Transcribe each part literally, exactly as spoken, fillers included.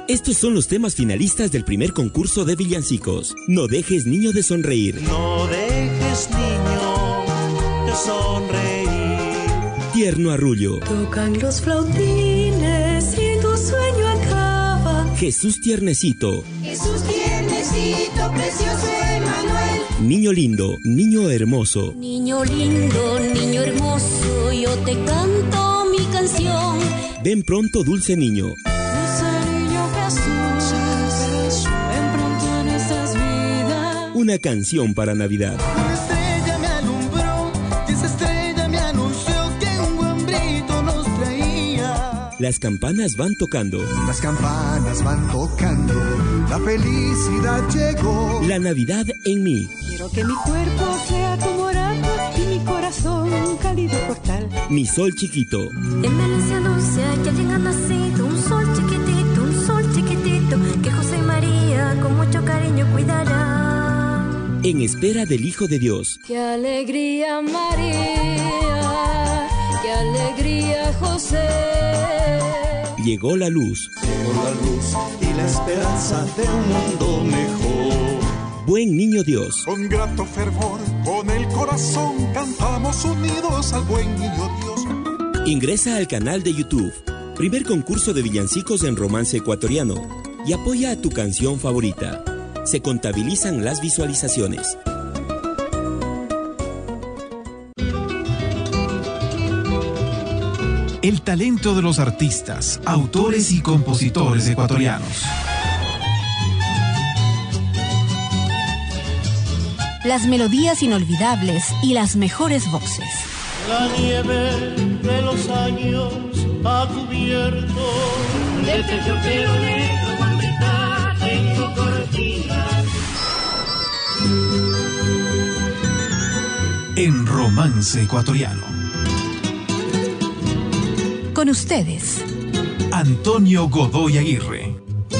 Estos son los temas finalistas del primer concurso de villancicos. No dejes, niño, de sonreír. No dejes, niño, de sonreír. Tierno arrullo. Tocan los flautines y tu sueño acaba. Jesús tiernecito. Jesús tiernecito, precioso Emanuel. Niño lindo, niño hermoso. Niño lindo, niño hermoso, yo te canto mi canción. Ven pronto, dulce niño. Dulce niño Jesús, ven pronto en nuestras vidas. Una canción para Navidad. Una estrella me alumbró y esa estrella me anunció que un buen grito nos traía. Las campanas van tocando. Las campanas van tocando, la felicidad llegó. La Navidad en mí. Quiero que mi cuerpo sea tu morada y mi corazón un cálido portal. Mi sol chiquito. En Venecia anuncia que alguien ha nacido, un sol chiquitito, un sol chiquitito, que José y María con mucho cariño cuidarán. En espera del Hijo de Dios. ¡Qué alegría, María! ¡Qué alegría, José! Llegó la luz. Llegó la luz y la esperanza de un mundo mejor. Buen niño Dios. Con grato fervor, con el corazón, cantamos unidos al buen niño Dios. Ingresa al canal de YouTube, primer concurso de villancicos en romance ecuatoriano, y apoya a tu canción favorita. Se contabilizan las visualizaciones. El talento de los artistas, autores y compositores ecuatorianos. Las melodías inolvidables y las mejores voces. La nieve de los años ha cubierto de terciopelo negro, maldita, tengo cortinas. En romance ecuatoriano. Con ustedes, Antonio Godoy Aguirre.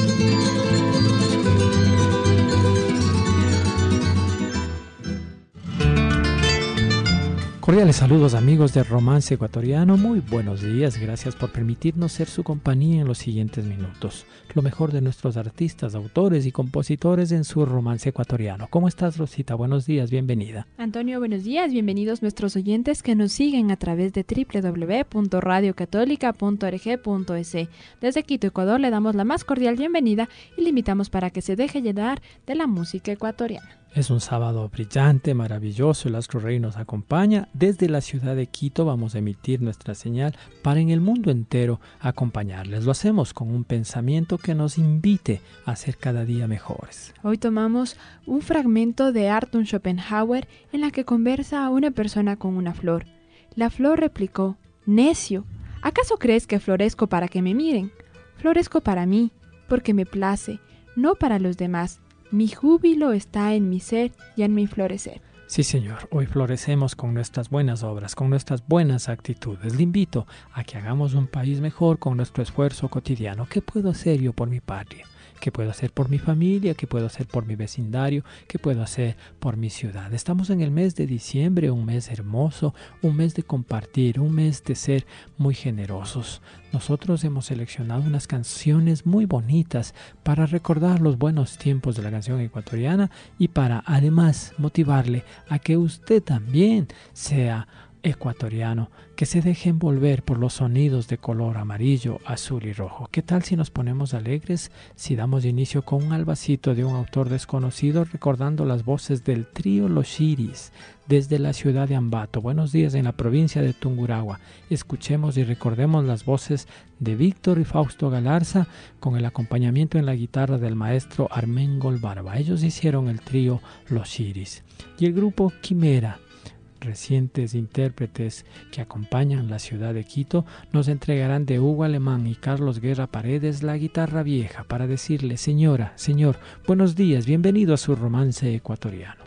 Cordiales saludos, amigos de Romance Ecuatoriano, muy buenos días, gracias por permitirnos ser su compañía en los siguientes minutos. Lo mejor de nuestros artistas, autores y compositores en su Romance Ecuatoriano. ¿Cómo estás, Rosita? Buenos días, bienvenida. Antonio, buenos días, bienvenidos nuestros oyentes que nos siguen a través de doble u doble u doble u punto radio católica punto org punto es. Desde Quito, Ecuador, le damos la más cordial bienvenida y le invitamos para que se deje llenar de la música ecuatoriana. Es un sábado brillante, maravilloso, el Astro Rey nos acompaña. Desde la ciudad de Quito vamos a emitir nuestra señal para en el mundo entero acompañarles. Lo hacemos con un pensamiento que nos invite a ser cada día mejores. Hoy tomamos un fragmento de Arthur Schopenhauer en la que conversa a una persona con una flor. La flor replicó: «Necio, ¿acaso crees que florezco para que me miren? Florezco para mí, porque me place, no para los demás. Mi júbilo está en mi ser y en mi florecer». Sí, señor, hoy florecemos con nuestras buenas obras, con nuestras buenas actitudes. Le invito a que hagamos un país mejor con nuestro esfuerzo cotidiano. ¿Qué puedo hacer yo por mi patria? ¿Qué puedo hacer por mi familia? ¿Qué puedo hacer por mi vecindario? ¿Qué puedo hacer por mi ciudad? Estamos en el mes de diciembre, un mes hermoso, un mes de compartir, un mes de ser muy generosos. Nosotros hemos seleccionado unas canciones muy bonitas para recordar los buenos tiempos de la canción ecuatoriana y para además motivarle a que usted también sea ecuatoriano, que se deje envolver por los sonidos de color amarillo, azul y rojo. ¿Qué tal si nos ponemos alegres? Si damos inicio con un albacito de un autor desconocido, recordando las voces del trío Los Shiris desde la ciudad de Ambato. Buenos días en la provincia de Tungurahua. Escuchemos y recordemos las voces de Víctor y Fausto Galarza con el acompañamiento en la guitarra del maestro Armengol Barba. Ellos hicieron el trío Los Shiris. Y el grupo Quimera, recientes intérpretes que acompañan la ciudad de Quito, nos entregarán de Hugo Alemán y Carlos Guerra Paredes la guitarra vieja para decirle: señora, señor, buenos días, bienvenido a su romance ecuatoriano.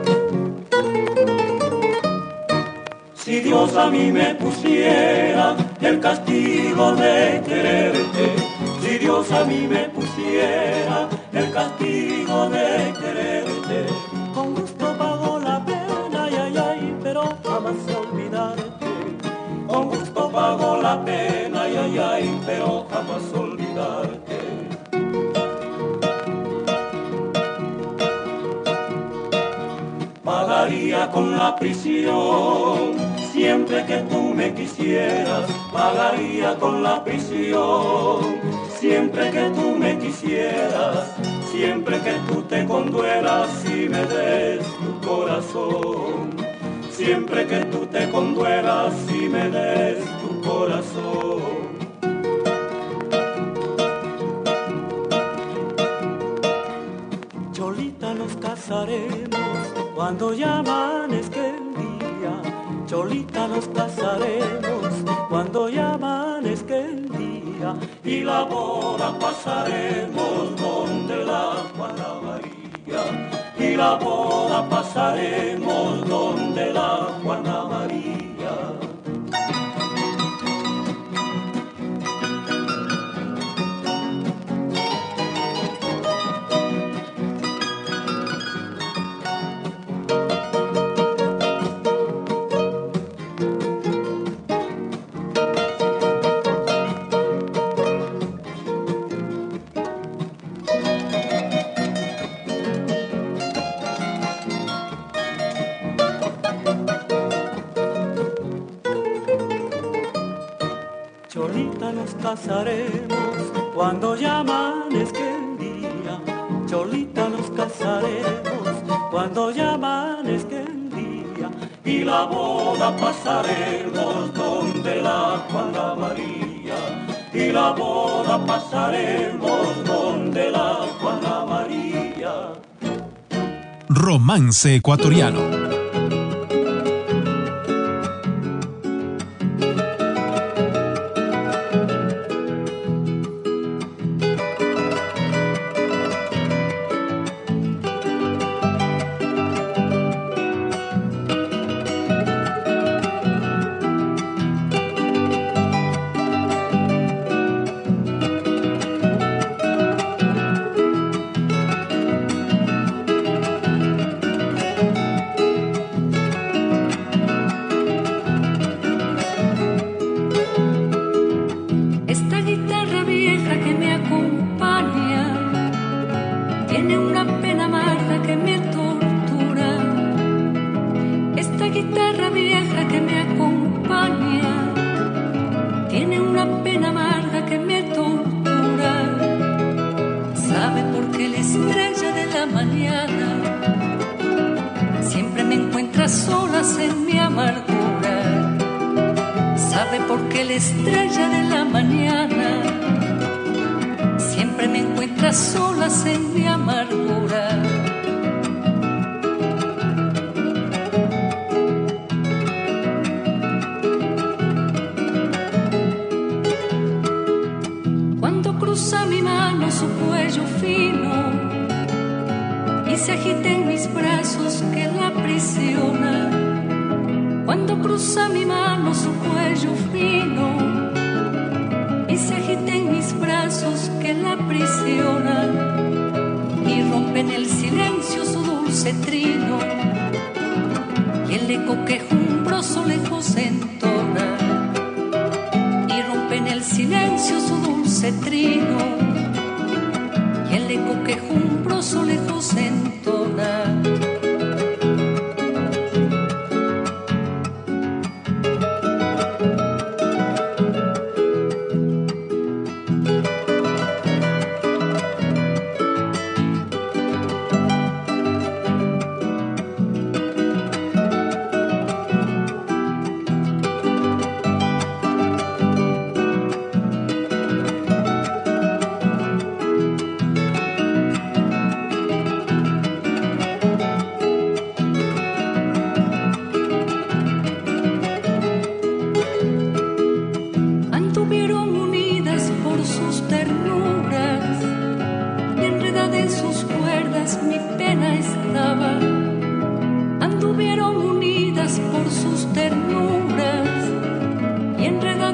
Si Dios a mí me pusiera el castigo de quererte. Si Dios a mí me pusiera el castigo de quererte, con gusto pago la pena, ay, ay, ay, pero jamás olvidarte. Con gusto pago la pena, ay, ay, ay, pero jamás olvidarte. Pagaría con la prisión siempre que tú me quisieras. Pagaría con la prisión siempre que tú me quisieras. Siempre que tú te conduelas y me des tu corazón. Siempre que tú te conduelas y me des tu corazón. Cholita, nos casaremos cuando ya amanezca el día. Cholita, nos casaremos cuando ya amanezca el día. Y la boda pasaremos donde la Juana María. Y la boda pasaremos donde la Juana María. Cholita, nos casaremos cuando ya amanezca el día. Cholita, nos casaremos cuando ya amanezca el día. Y la boda pasaremos donde la Juana María. Y la boda pasaremos donde la Juana María. Romance ecuatoriano.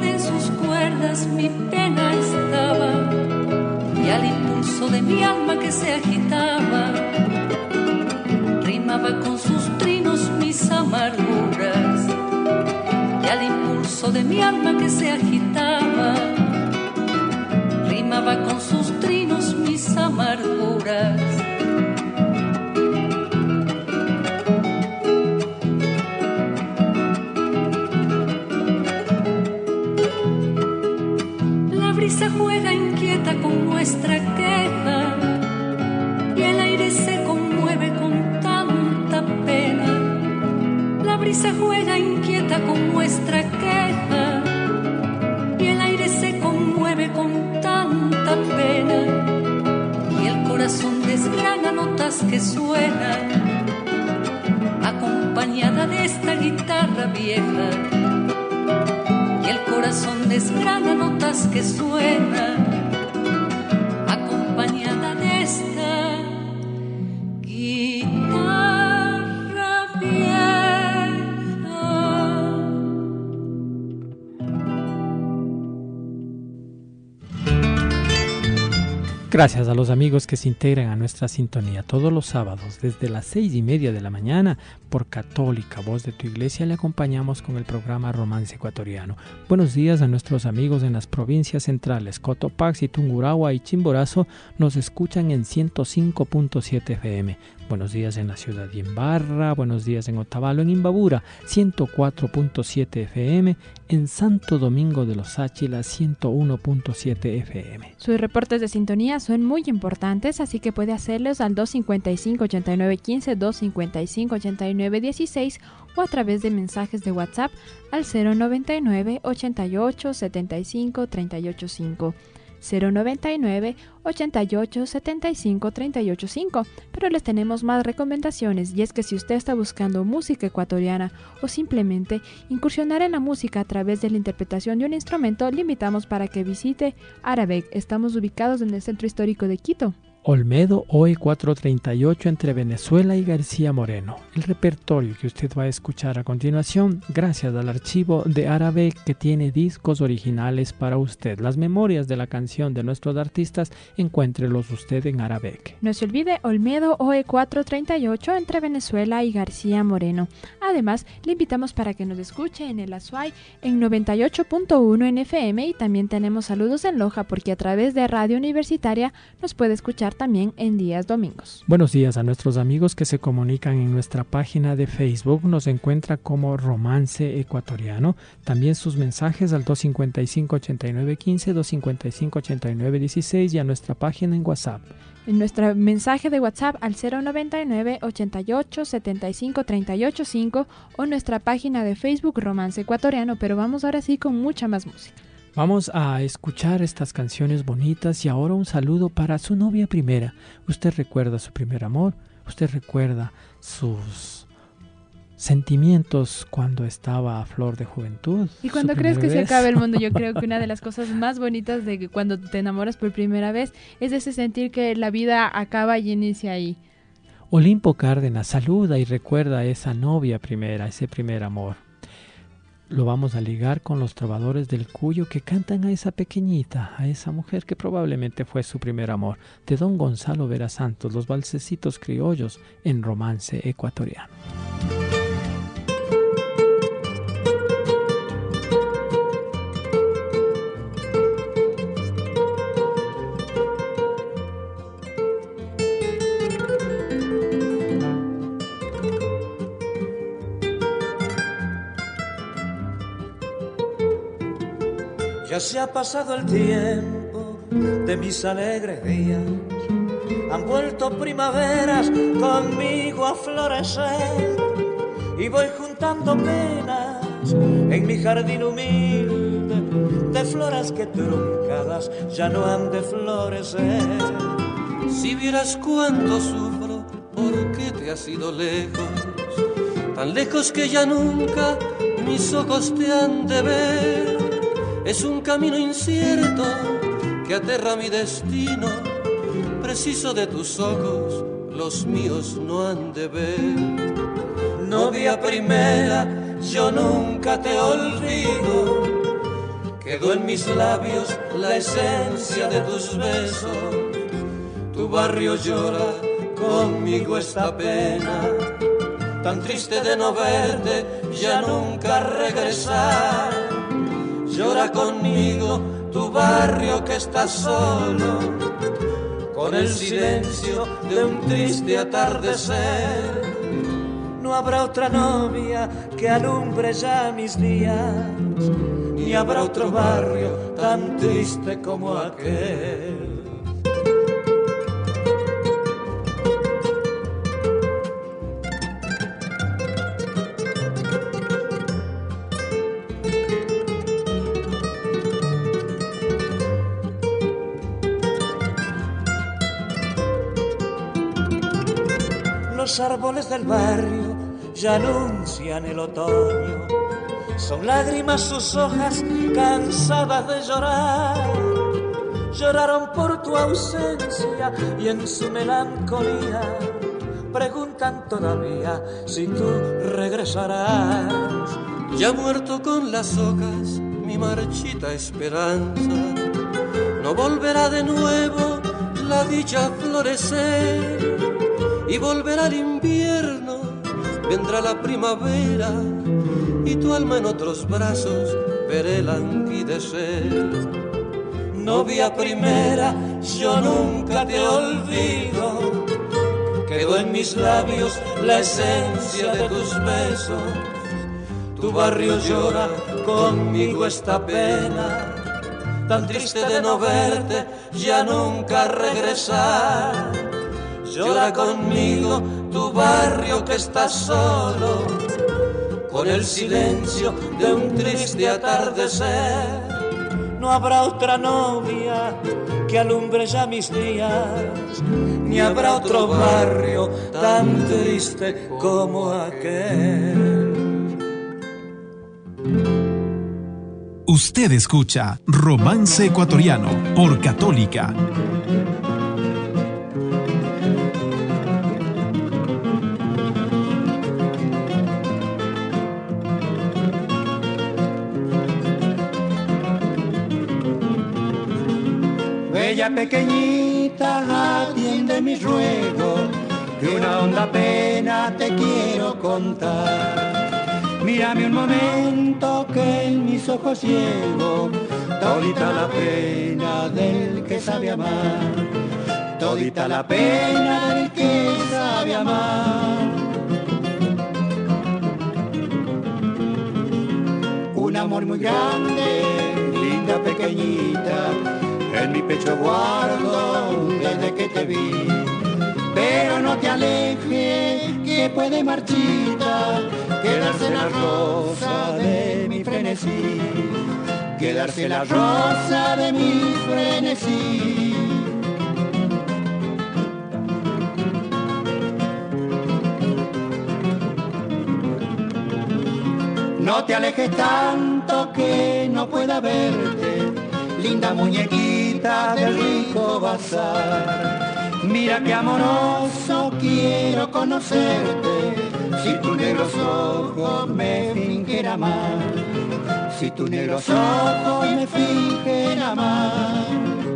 donde en sus cuerdas mi pena estaba, y al impulso de mi alma que se agitaba, rimaba con sus trinos mis amarguras. Y al impulso de mi alma que se agitaba, rimaba con sus trinos mis amarguras. La brisa juega inquieta con nuestra queja, y el aire se conmueve con tanta pena. La brisa juega inquieta con nuestra queja, y el aire se conmueve con tanta pena, y el corazón desgrana notas que suenan, acompañada de esta guitarra vieja. Y el corazón desgrana notas que suenan, acompañada de esta guitarra vieja. Gracias a los amigos que se integran a nuestra sintonía todos los sábados desde las seis y media de la mañana por Católica, Voz de tu Iglesia. Le acompañamos con el programa Romance Ecuatoriano. Buenos días a nuestros amigos en las provincias centrales. Cotopaxi, Tungurahua y Chimborazo nos escuchan en ciento cinco punto siete F M. Buenos días en la ciudad de Imbarra, buenos días en Otavalo, en Imbabura, ciento cuatro punto siete F M, en Santo Domingo de los Áchila, ciento uno punto siete F M. Sus reportes de sintonía son muy importantes, así que puede hacerlos al dos cinco cinco, ocho nueve uno cinco, dos cinco cinco, ocho nueve uno seis o a través de mensajes de WhatsApp al cero noventa y nueve, ochenta y ocho, setenta y cinco, treinta y ocho cinco. cero noventa y nueve, ochenta y ocho, setenta y cinco, treinta y ocho cinco. Pero les tenemos más recomendaciones, y es que si usted está buscando música ecuatoriana o simplemente incursionar en la música a través de la interpretación de un instrumento, le invitamos para que visite Arabec. Estamos ubicados en el Centro Histórico de Quito. Olmedo, hoy cuatrocientos treinta y ocho entre Venezuela y García Moreno. El repertorio que usted va a escuchar a continuación, gracias al archivo de Arabec, que tiene discos originales para usted. Las memorias de la canción de nuestros artistas, encuéntrelos usted en Arabec. No se olvide, Olmedo, hoy cuatrocientos treinta y ocho entre Venezuela y García Moreno. Además, le invitamos para que nos escuche en el Azuay en noventa y ocho punto uno en F M, y también tenemos saludos en Loja, porque a través de Radio Universitaria nos puede escuchar también en días domingos. Buenos días a nuestros amigos que se comunican en nuestra página de Facebook. Nos encuentra como Romance Ecuatoriano. También sus mensajes al dos cinco cinco, ocho nueve uno cinco, dos cinco cinco, ocho nueve uno seis y a nuestra página en WhatsApp. En nuestro mensaje de WhatsApp al cero noventa y nueve, ochenta y ocho, setenta y cinco, treinta y ocho cinco o nuestra página de Facebook Romance Ecuatoriano. Pero vamos ahora sí con mucha más música. Vamos a escuchar estas canciones bonitas, y ahora un saludo para su novia primera. ¿Usted recuerda su primer amor? ¿Usted recuerda sus sentimientos cuando estaba a flor de juventud? ¿Y cuando crees que se acaba el mundo? Yo creo que una de las cosas más bonitas de cuando te enamoras por primera vez es ese sentir que la vida acaba y inicia ahí. Olimpo Cárdenas saluda y recuerda a esa novia primera, ese primer amor. Lo vamos a ligar con los trovadores del Cuyo, que cantan a esa pequeñita, a esa mujer que probablemente fue su primer amor, de don Gonzalo Vera Santos, los valsecitos criollos en Romance Ecuatoriano. Ya se ha pasado el tiempo de mis alegres días, han vuelto primaveras conmigo a florecer, y voy juntando penas en mi jardín humilde de flores que truncadas ya no han de florecer. Si vieras cuánto sufro porque te has ido lejos, tan lejos que ya nunca mis ojos te han de ver. Es un camino incierto que aterra mi destino, preciso de tus ojos, los míos no han de ver. Novia primera, yo nunca te olvido, Quedó en mis labios la esencia de tus besos. Tu barrio llora conmigo esta pena, tan triste de no verte, ya nunca regresar. Llora conmigo tu barrio que está solo, con el silencio de un triste atardecer. No habrá otra novia que alumbre ya mis días, ni habrá otro barrio tan triste como aquel. Los árboles del barrio ya anuncian el otoño, son lágrimas sus hojas cansadas de llorar. Lloraron por tu ausencia y en su melancolía preguntan todavía si tú regresarás. Ya muerto con las hojas mi marchita esperanza, no volverá de nuevo la dicha a florecer. Y volverá el invierno, vendrá la primavera, y tu alma en otros brazos veré languidecer. Novia primera, yo nunca te olvido, quedó en mis labios la esencia de tus besos. Tu barrio llora conmigo esta pena, tan triste de no verte, ya nunca regresar. Llora conmigo tu barrio que está solo, con el silencio de un triste atardecer. No habrá otra novia que alumbre ya mis días, ni habrá otro barrio tan triste como aquel. Usted escucha Romance Ecuatoriano por Católica. Bella pequeñita, atiende mi ruego, que una honda pena te quiero contar. Mírame un momento que en mis ojos llevo todita la pena del que sabe amar, todita la pena del que sabe amar. Un amor muy grande, linda pequeñita, en mi pecho guardo desde que te vi. Pero no te alejes, que puede marchita quedarse la rosa de mi frenesí, quedarse la rosa de mi frenesí. No te alejes tanto que no pueda verte, linda muñequita del rico bazar. Mira qué amoroso quiero conocerte, si tus negros ojos me fingen amar, si tus negros ojos me fingen amar.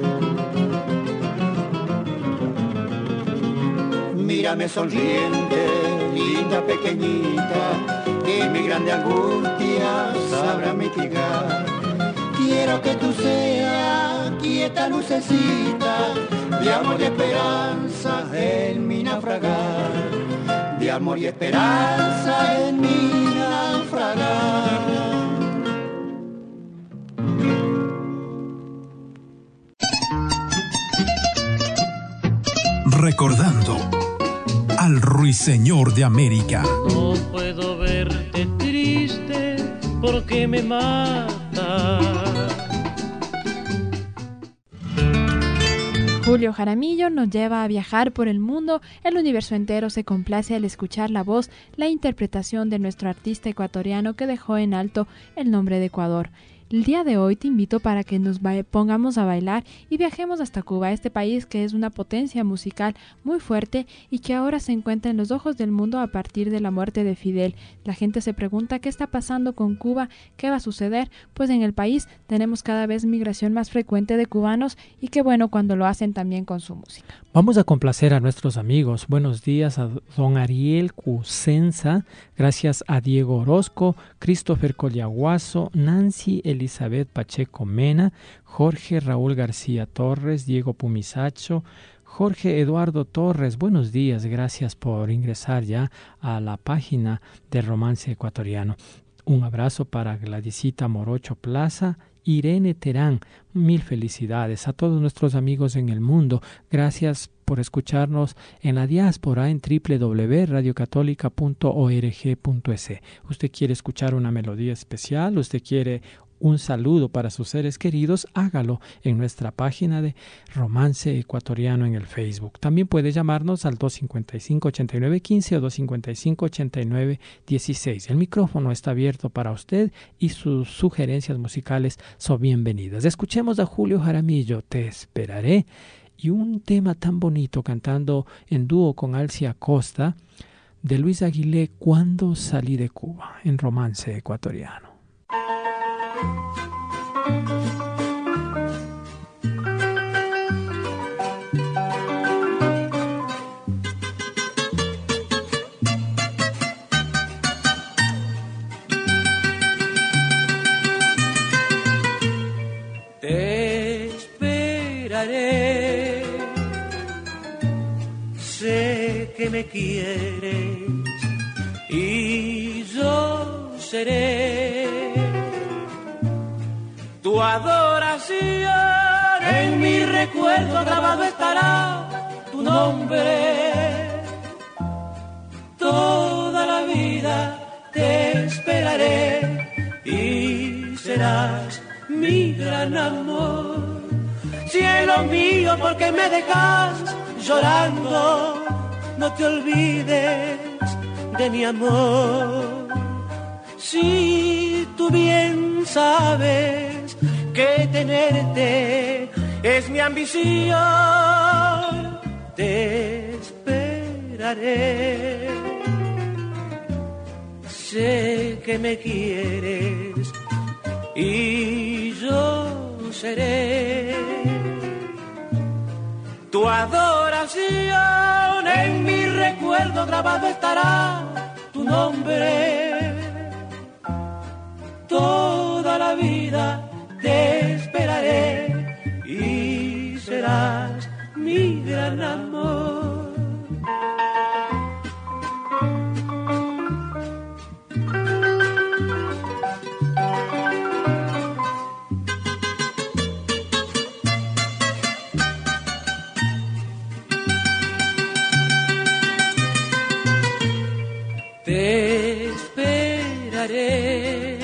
Mírame sonriente, linda pequeñita, que mi grande angustia sabrá mitigar. Quiero que tú seas quieta lucecita, de amor y esperanza en mi naufragar, de amor y esperanza en mi naufragar. Recordando al Ruiseñor de América. No puedo verte triste porque me mata. Julio Jaramillo nos lleva a viajar por el mundo. El universo entero se complace al escuchar la voz, la interpretación de nuestro artista ecuatoriano que dejó en alto el nombre de Ecuador. El día de hoy te invito para que nos pongamos a bailar y viajemos hasta Cuba, este país que es una potencia musical muy fuerte y que ahora se encuentra en los ojos del mundo a partir de la muerte de Fidel. La gente se pregunta qué está pasando con Cuba, qué va a suceder, pues en el país tenemos cada vez migración más frecuente de cubanos y qué bueno cuando lo hacen también con su música. Vamos a complacer a nuestros amigos. Buenos días a don Ariel Cusenza, gracias a Diego Orozco, Christopher Collaguazo, Nancy Elizabeth Pacheco Mena, Jorge Raúl García Torres, Diego Pumisacho, Jorge Eduardo Torres, buenos días, gracias por ingresar ya a la página de Romance Ecuatoriano. Un abrazo para Gladysita Morocho Plaza, Irene Terán, mil felicidades a todos nuestros amigos en el mundo. Gracias por escucharnos en la diáspora en doble u doble u doble u punto radio católica punto org punto es. Usted quiere escuchar una melodía especial, usted quiere un saludo para sus seres queridos, hágalo en nuestra página de Romance Ecuatoriano en el Facebook. También puede llamarnos al dos cinco cinco, ocho nueve uno cinco o dos cinco cinco, ocho nueve uno seis. El micrófono está abierto para usted y sus sugerencias musicales son bienvenidas. Escuchemos a Julio Jaramillo, Te esperaré, y un tema tan bonito cantando en dúo con Alcia Costa de Luis Aguilé, Cuando salí de Cuba, en Romance Ecuatoriano. Te esperaré, sé que me quieres y yo seré tu adoración. En mi recuerdo grabado estará tu nombre. Toda la vida te esperaré y serás mi gran amor. Cielo mío, ¿por qué me dejas llorando? No te olvides de mi amor. Si tú bien sabes que tenerte es mi ambición, te esperaré. Sé que me quieres y yo seré tu adoración. En mi recuerdo grabado estará tu nombre. Toda la vida te esperaré y serás mi gran amor. Te esperaré,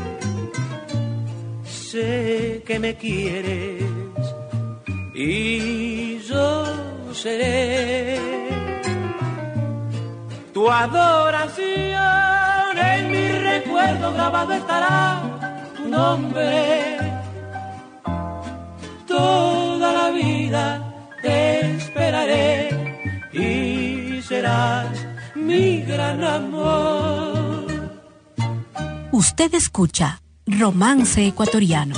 sé que me quieres y yo seré tu adoración. En mi recuerdo grabado estará tu nombre. Toda la vida te esperaré y serás mi gran amor. Usted escucha Romance Ecuatoriano.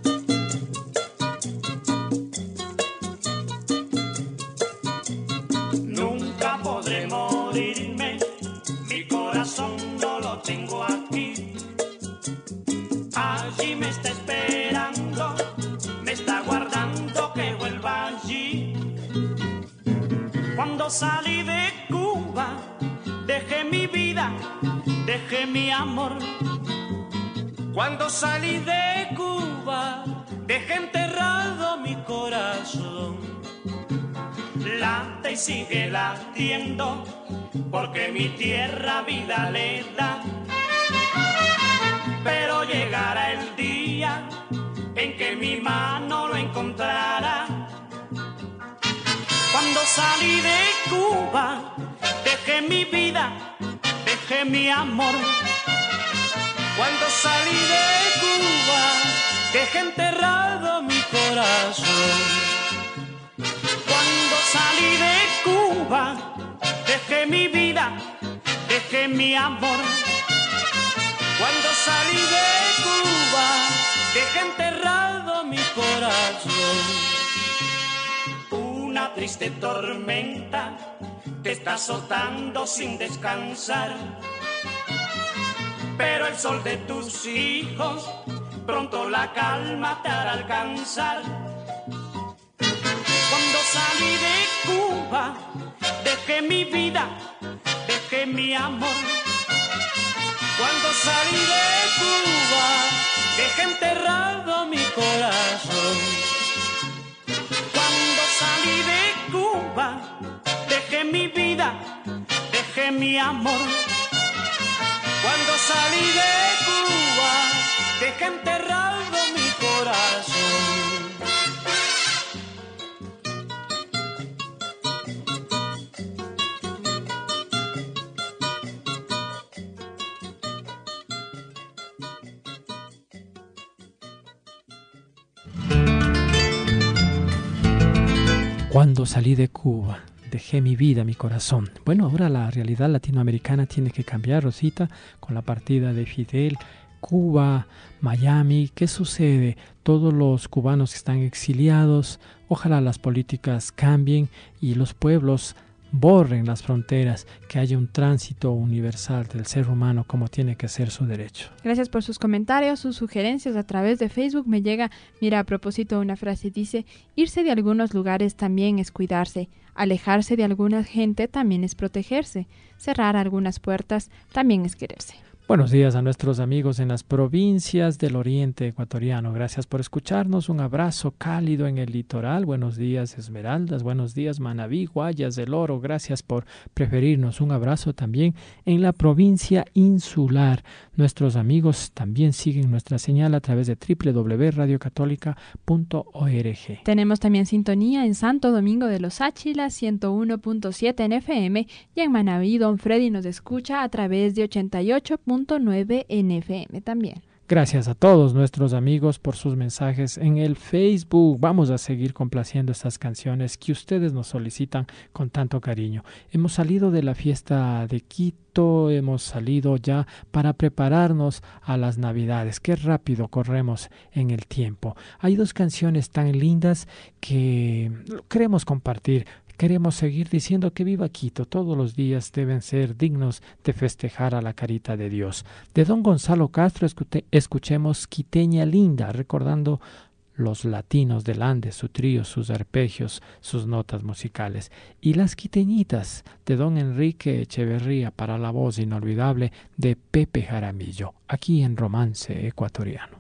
Nunca podré morirme, mi corazón no lo tengo aquí. Allí me está esperando, me está guardando que vuelva allí. Cuando salí de Cuba, dejé mi vida, dejé mi amor. Cuando salí de Cuba, dejé enterrado mi corazón. Late y sigue latiendo, porque mi tierra vida le da. Pero llegará el día en que mi mano lo encontrará. Cuando salí de Cuba, dejé mi vida, dejé mi amor. Cuando salí de Cuba, dejé enterrado mi corazón. Cuando salí de Cuba, dejé mi vida, dejé mi amor. Cuando salí de Cuba, dejé enterrado mi corazón. Una triste tormenta te está azotando sin descansar, pero el sol de tus hijos pronto la calma te hará alcanzar. Cuando salí de Cuba, dejé mi vida, dejé mi amor. Cuando salí de Cuba, dejé enterrado mi corazón. Cuando salí de Cuba, dejé mi vida, dejé mi amor. Cuando salí de Cuba, dejé enterrado mi corazón. Cuando salí de Cuba, dejé mi vida, mi corazón. Bueno, ahora la realidad latinoamericana tiene que cambiar, Rosita, con la partida de Fidel. Cuba, Miami, ¿qué sucede? Todos los cubanos que están exiliados, ojalá las políticas cambien y los pueblos borren las fronteras, que haya un tránsito universal del ser humano como tiene que ser su derecho. Gracias por sus comentarios, sus sugerencias a través de Facebook. Me llega, mira, a propósito una frase, dice, irse de algunos lugares también es cuidarse, alejarse de alguna gente también es protegerse, cerrar algunas puertas también es quererse. Buenos días a nuestros amigos en las provincias del oriente ecuatoriano. Gracias por escucharnos. Un abrazo cálido en el litoral. Buenos días, Esmeraldas. Buenos días, Manabí, Guayas del Oro. Gracias por preferirnos. Un abrazo también en la provincia insular. Nuestros amigos también siguen nuestra señal a través de doble u doble u doble u punto radio católica punto org. Tenemos también sintonía en Santo Domingo de los Áchilas, ciento uno punto siete en F M, y en Manabí, Don Freddy nos escucha a través de ochenta y ocho punto nueve en F M también. Gracias a todos nuestros amigos por sus mensajes en el Facebook. Vamos a seguir complaciendo estas canciones que ustedes nos solicitan con tanto cariño. Hemos salido de la fiesta de Quito, hemos salido ya para prepararnos a las Navidades. Qué rápido corremos en el tiempo. Hay dos canciones tan lindas que queremos compartir. Queremos seguir diciendo que viva Quito, todos los días deben ser dignos de festejar a la carita de Dios. De don Gonzalo Castro escuchemos Quiteña Linda, recordando los latinos del Andes, su trío, sus arpegios, sus notas musicales. Y Las Quiteñitas, de don Enrique Echeverría, para la voz inolvidable de Pepe Jaramillo, aquí en Romance Ecuatoriano.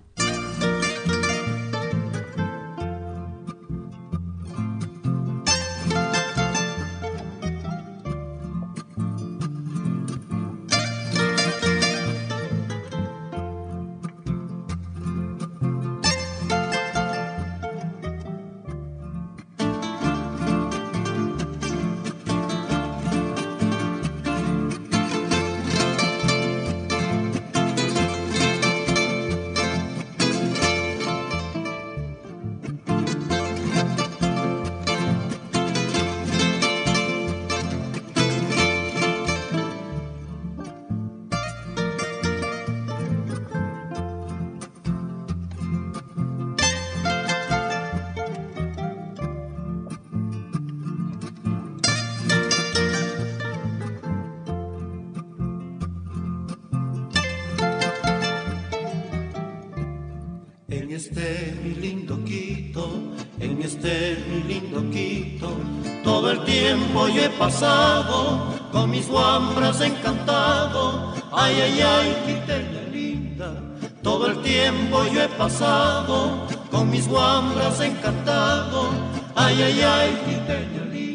este mi lindo Quito, en este mi lindo Quito, todo el tiempo yo he pasado con mis guambras encantado. Ay, ay, ay, quiteña linda, todo el tiempo yo he pasado con mis guambras encantado. Ay, ay, ay, quiteña linda.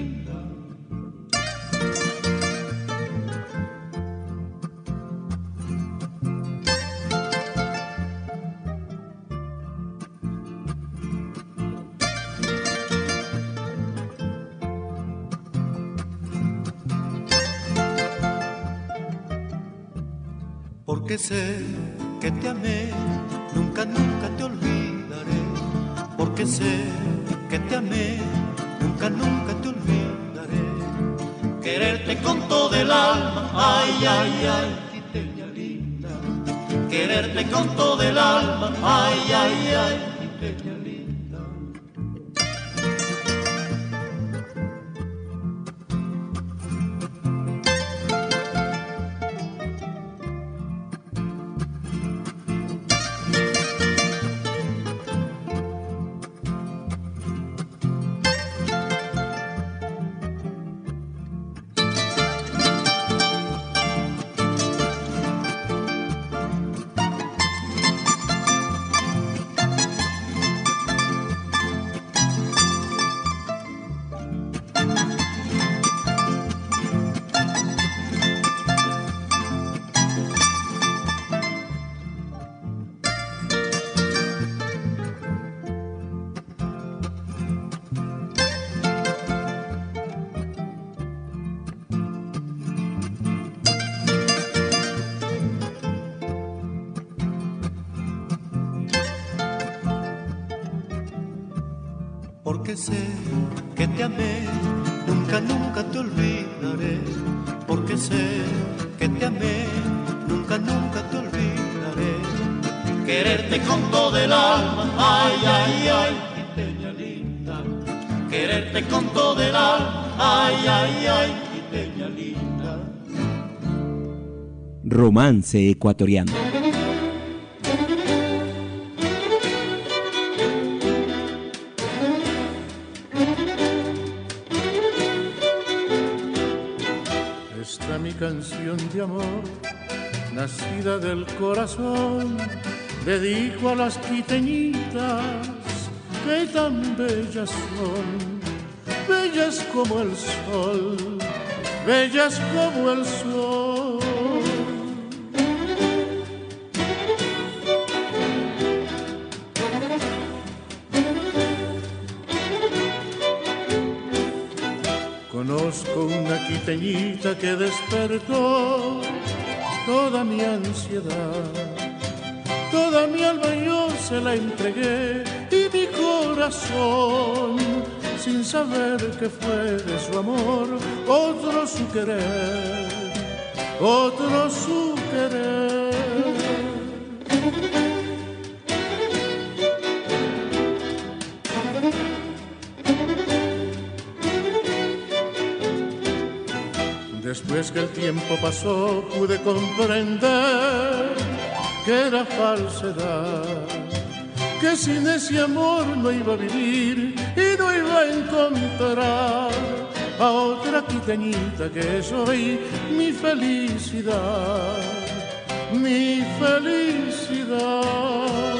Porque sé que te amé, nunca, nunca te olvidaré, porque sé que te amé, nunca, nunca te olvidaré. Quererte con todo el alma, ay, ay, ay, quiteña linda. Quererte con todo el alma, ay, ay, ay, quiteña linda. Porque sé que te amé, nunca, nunca te olvidaré. Porque sé que te amé, nunca, nunca te olvidaré. Quererte con todo el alma, ay, ay, ay, quiteña linda. Quererte con todo el alma, ay, ay, ay, quiteña linda. Romance ecuatoriano. Canción de amor, nacida del corazón, dedico a las quiteñitas que tan bellas son, bellas como el sol, bellas como el sol. Conozco una quiteñita que despertó toda mi ansiedad, toda mi alma yo se la entregué y mi corazón, sin saber que fue de su amor, otro su querer, otro su querer. Después que el tiempo pasó pude comprender que era falsedad, que sin ese amor no iba a vivir y no iba a encontrar a otra quiteñita que soy mi felicidad, mi felicidad.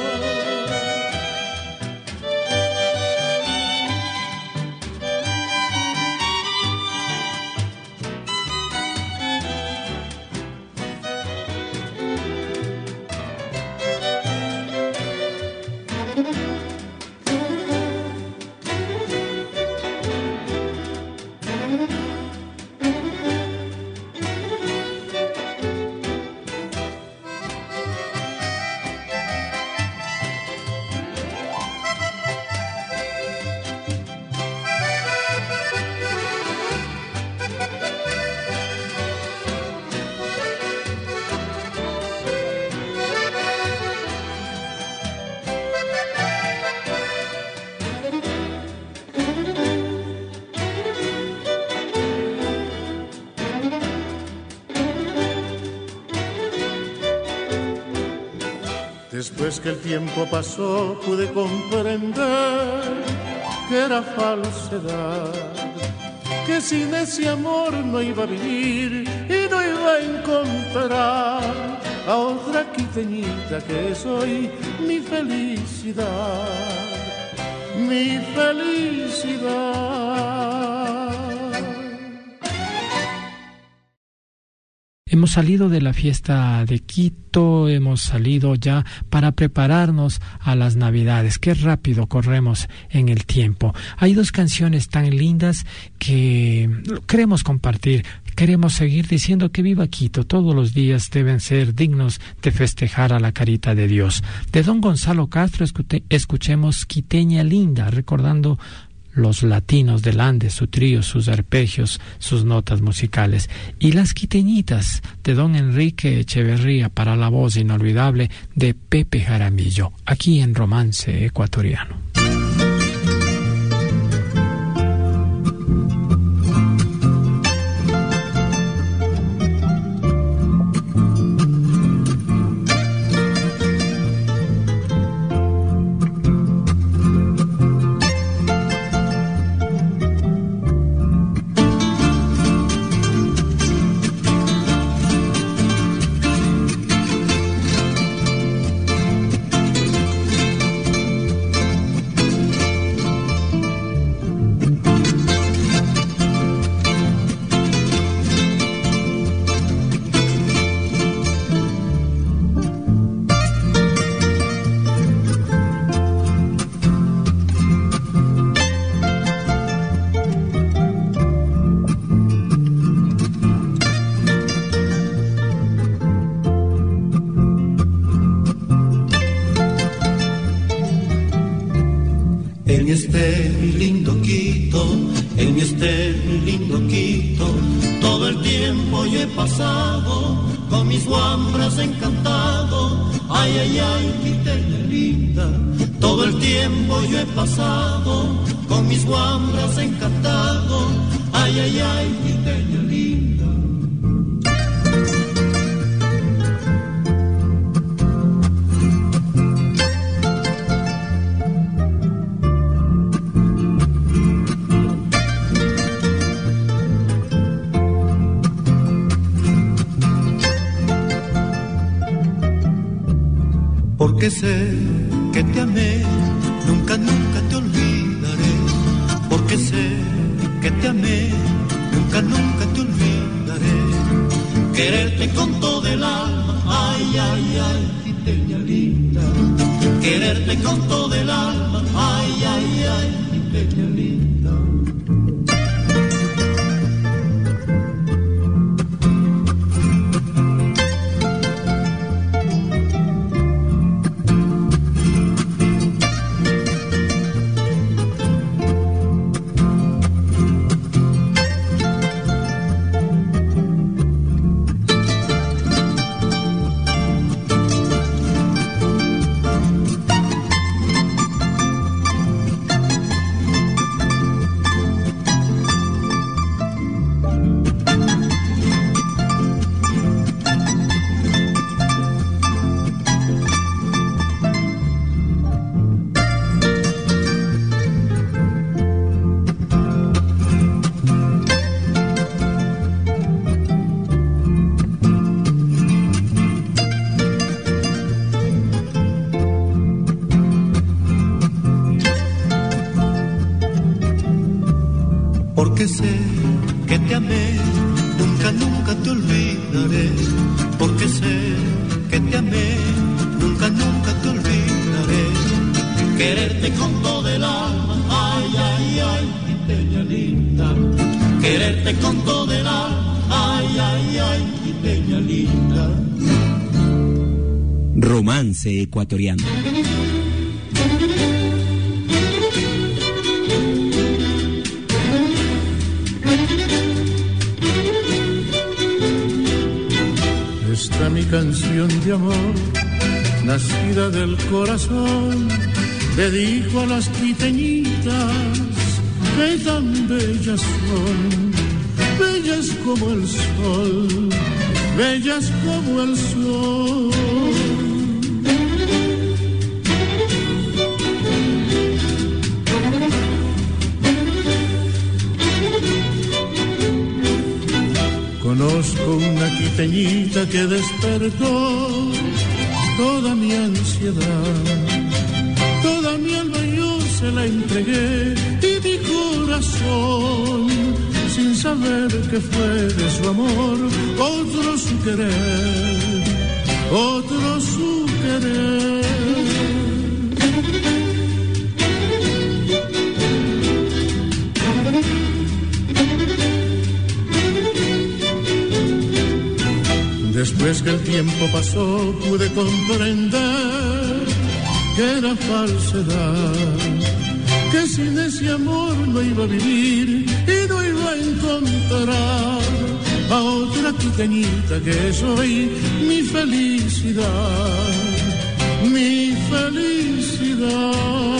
Después que el tiempo pasó pude comprender que era falsedad, que sin ese amor no iba a vivir y no iba a encontrar a otra quiteñita que soy mi felicidad, mi felicidad. Hemos salido de la fiesta de Quito, hemos salido ya para prepararnos a las Navidades. Qué rápido corremos en el tiempo. Hay dos canciones tan lindas que queremos compartir. queremos seguir diciendo que viva Quito. Todos los días deben ser dignos de festejar a la carita de Dios. De don Gonzalo Castro escuchemos Quiteña Linda, recordando los latinos del Andes, su trío, sus arpegios, sus notas musicales. Y Las Quiteñitas, de don Enrique Echeverría, para la voz inolvidable de Pepe Jaramillo, aquí en Romance Ecuatoriano. En este mi lindo Quito, en este mi lindo Quito, todo el tiempo yo he pasado con mis guambras encantado. Ay, ay, ay, Quiteña linda, todo el tiempo yo he pasado con mis guambras encantado. Ay, ay, ay, Quiteña linda. Porque sé que te amé, nunca, nunca te olvidaré. Porque sé que te amé, nunca, nunca te olvidaré. Quererte con todo el alma, ay, ay, ay, Quiteña linda. Quererte con todo el alma, ay, ay, ay, Quiteña linda. Porque sé que te amé, nunca, nunca te olvidaré. Porque sé que te amé, nunca, nunca te olvidaré. Quererte con todo el alma, ay, ay, ay, Quiteña linda. Quererte con todo el alma, ay, ay, ay, Quiteña linda. Romance Ecuatoriano. Esta mi canción de amor, nacida del corazón, dedico a las quiteñitas que tan bellas son, bellas como el sol, bellas como el sol. Conozco una quiteñita que despertó toda mi ansiedad, toda mi alma yo se la entregué y mi corazón, sin saber que fue de su amor, otro su querer, otro su querer. Después que el tiempo pasó, pude comprender que era falsedad, que sin ese amor no iba a vivir y no iba a encontrar a otra quiteñita que soy mi felicidad, mi felicidad.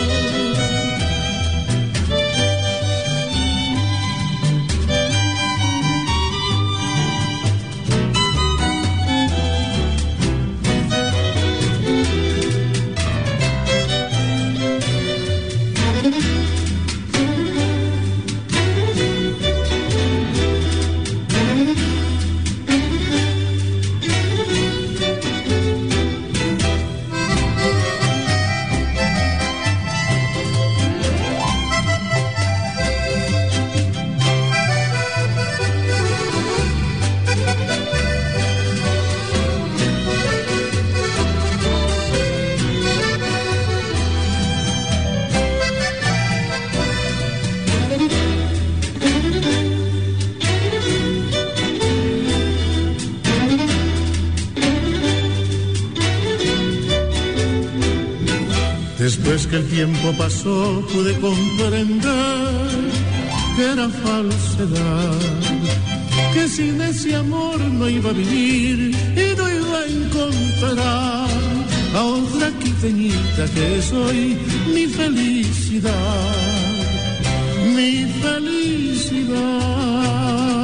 Después que el tiempo pasó, pude comprender que era falsedad, que sin ese amor no iba a vivir y no iba a encontrar a otra quiteñita que soy mi felicidad, mi felicidad.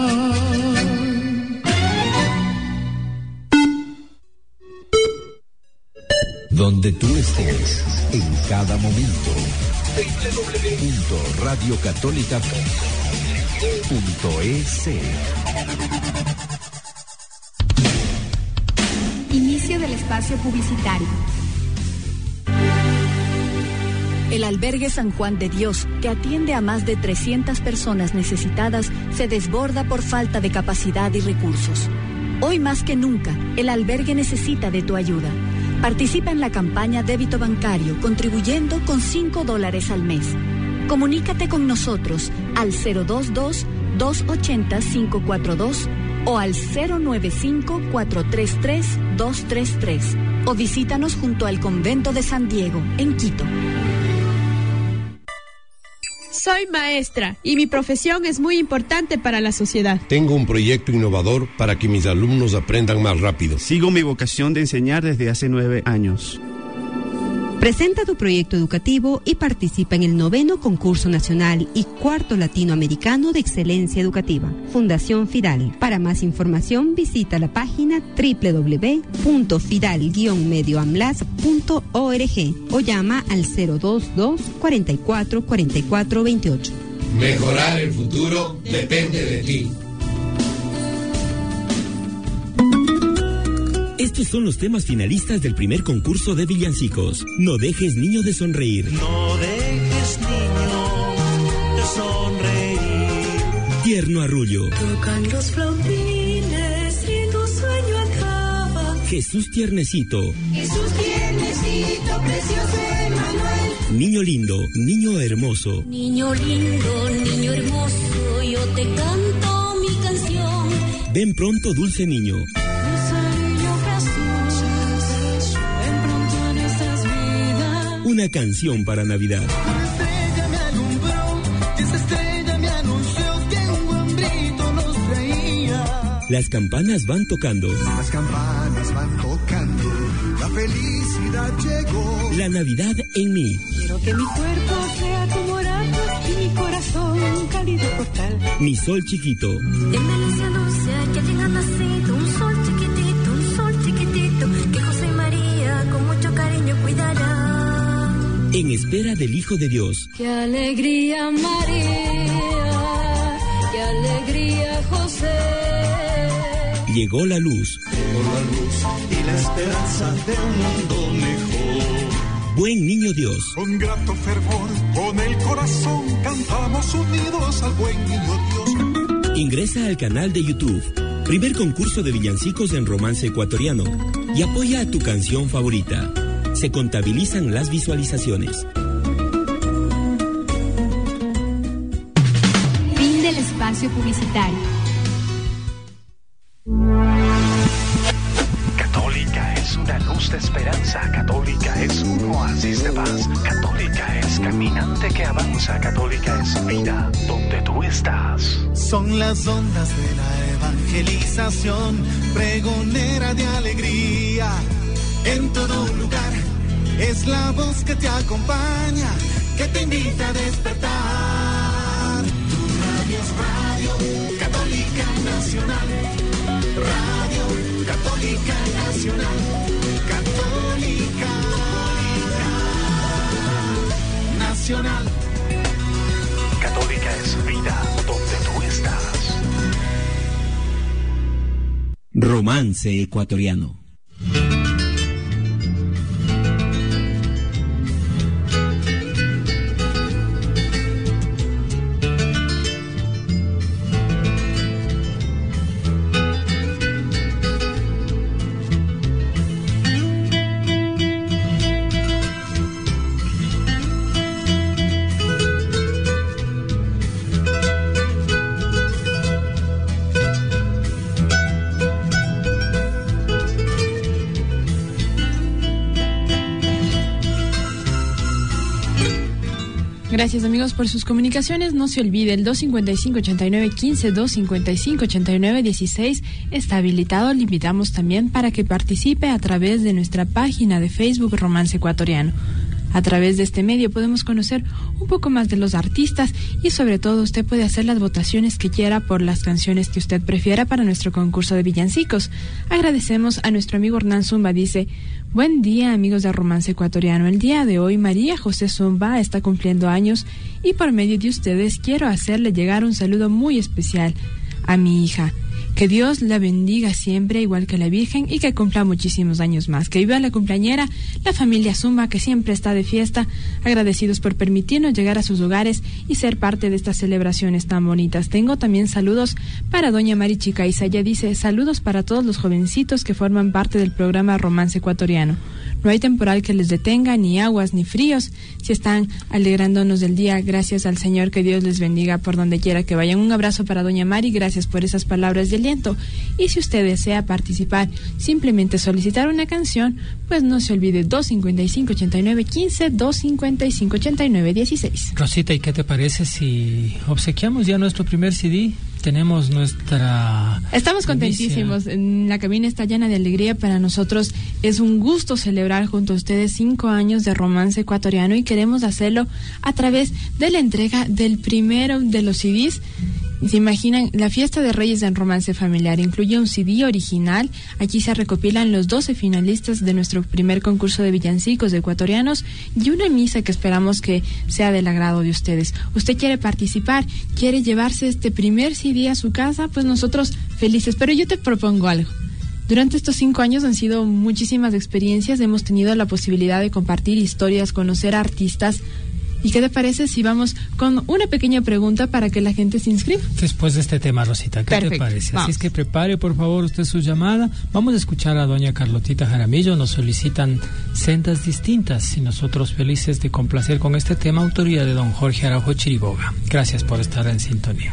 Donde tú estés, en cada momento. doble u doble u doble u punto radio católica punto e s. Inicio del espacio publicitario. El albergue San Juan de Dios, que atiende a más de trescientas personas necesitadas, se desborda por falta de capacidad y recursos. Hoy más que nunca, el albergue necesita de tu ayuda. Participa en la campaña Débito Bancario, contribuyendo con cinco dólares al mes. Comunícate con nosotros al cero dos dos, dos ocho cero, cinco cuatro dos o al cero nueve cinco, cuatro tres tres, dos tres tres o visítanos junto al Convento de San Diego, en Quito. Soy maestra y mi profesión es muy importante para la sociedad. Tengo un proyecto innovador para que mis alumnos aprendan más rápido. Sigo mi vocación de enseñar desde hace nueve años. Presenta tu proyecto educativo y participa en el noveno concurso nacional y cuarto latinoamericano de excelencia educativa. Fundación Fidal. Para más información visita la página doble u doble u doble u punto fidal guion medio amlas punto org o llama al cero dos dos, cuarenta y cuatro, cuarenta y cuatro, veintiocho. Mejorar el futuro depende de ti. Estos son los temas finalistas del primer concurso de villancicos. No dejes, niño, de sonreír. No dejes, niño, de sonreír. Tierno arrullo. Tocan los flautines y tu sueño acaba. Jesús tiernecito. Jesús tiernecito, precioso Emmanuel. Niño lindo, niño hermoso. Niño lindo, niño hermoso, yo te canto mi canción. Ven pronto, dulce niño. Una canción para Navidad. Una estrella me alumbró, y esa estrella me anunció que un hombrito nos traía. Las campanas van tocando. Las campanas van tocando, la felicidad llegó. La Navidad en mí. Quiero que mi cuerpo sea tu morada y mi corazón un cálido portal. Mi sol chiquito. En Venecia anuncia que alguien ha nacido, un sol chiquitito, un sol chiquitito, que José y María con mucho cariño cuidarán. En espera del Hijo de Dios. ¡Qué alegría, María! ¡Qué alegría, José! Llegó la luz. Llegó la luz y la esperanza de un mundo mejor. Buen niño Dios. Con grato fervor, con el corazón, cantamos unidos al buen niño Dios. Ingresa al canal de YouTube. Primer concurso de villancicos en romance ecuatoriano. Y apoya a tu canción favorita. Se contabilizan las visualizaciones. Fin del espacio publicitario. caminante que avanza, católica es vida donde tú estás. Son las ondas de la evangelización, pregonera de alegría en todo lugar. Es la voz que te acompaña, que te invita a despertar. Tu radio es Radio Católica Nacional. Radio Católica Nacional. Católica Nacional. Católica es vida donde tú estás. Romance ecuatoriano. Gracias amigos por sus comunicaciones. No se olvide, el dos cinco cinco, ocho nueve uno cinco, dos cinco cinco, ocho nueve uno seis está habilitado. Le invitamos también para que participe a través de nuestra página de Facebook Romance Ecuatoriano. A través de este medio podemos conocer un poco más de los artistas y sobre todo usted puede hacer las votaciones que quiera por las canciones que usted prefiera para nuestro concurso de villancicos. Agradecemos a nuestro amigo Hernán Zumba, dice: buen día amigos de Romance Ecuatoriano. El día de hoy María José Zumba está cumpliendo años y por medio de ustedes quiero hacerle llegar un saludo muy especial a mi hija. Que Dios la bendiga siempre, igual que la Virgen, y que cumpla muchísimos años más. Que viva la cumpleañera, la familia Zumba, que siempre está de fiesta. Agradecidos por permitirnos llegar a sus hogares y ser parte de estas celebraciones tan bonitas. Tengo también saludos para doña Mari Chicaiza. Ella dice: saludos para todos los jovencitos que forman parte del programa Romance Ecuatoriano. No hay temporal que les detenga, ni aguas, ni fríos. Si están alegrándonos del día, gracias al Señor, que Dios les bendiga por donde quiera que vayan. Un abrazo para doña Mari, gracias por esas palabras de aliento. Y si usted desea participar, simplemente solicitar una canción, pues no se olvide, dos cinco cinco, ocho nueve uno cinco, dos cinco cinco, ocho nueve uno seis. Rosita, ¿y qué te parece si obsequiamos ya nuestro primer C D? Tenemos nuestra... Estamos contentísimos. En la cabina está llena de alegría. Para nosotros es un gusto celebrar junto a ustedes cinco años de Romance Ecuatoriano y queremos hacerlo a través de la entrega del primero de los C Ds. ¿Se imaginan? La fiesta de Reyes en Romance Familiar incluye un C D original. Aquí se recopilan los doce finalistas de nuestro primer concurso de villancicos ecuatorianos y una misa que esperamos que sea del agrado de ustedes. ¿Usted quiere participar? ¿Quiere llevarse este primer C D a su casa? Pues nosotros felices. Pero yo te propongo algo. Durante estos cinco años han sido muchísimas experiencias. Hemos tenido la posibilidad de compartir historias, conocer artistas. ¿Y qué te parece si vamos con una pequeña pregunta para que la gente se inscriba? Después de este tema, Rosita, ¿qué Perfecto. te parece? Vamos. Así es que prepare, por favor, usted su llamada. Vamos a escuchar a doña Carlotita Jaramillo. Nos solicitan sendas distintas y nosotros felices de complacer con este tema, autoría de don Jorge Araujo Chiriboga. Gracias por estar en sintonía.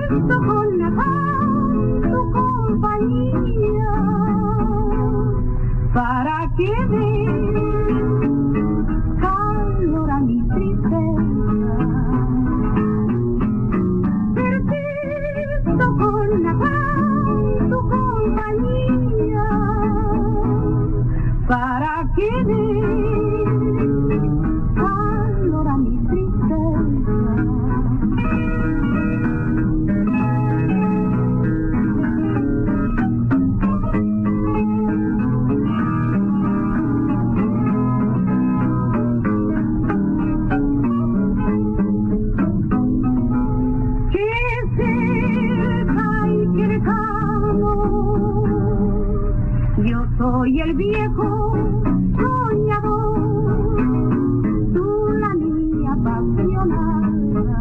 siento con afán tu compañía, para que des calor a mi tristeza. Persisto con afán tu compañía, para que des calor a mi tristeza. Soy el viejo soñador, tú la niña apasionada,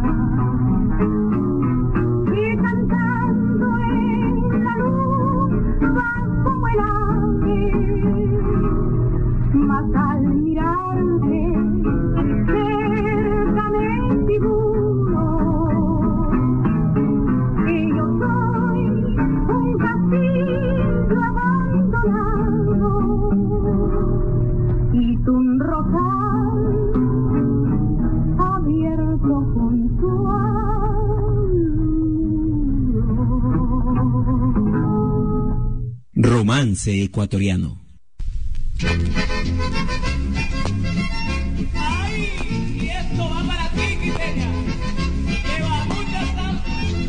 y cantando en la luz vas como el ave, mas al mirarte cerca me figuro que yo soy un castillo abandonado y tú un rosal abierto junto al Romance ecuatoriano. ¡Ay! Y esto va para ti, Quiteña. Lleva muchas salsas.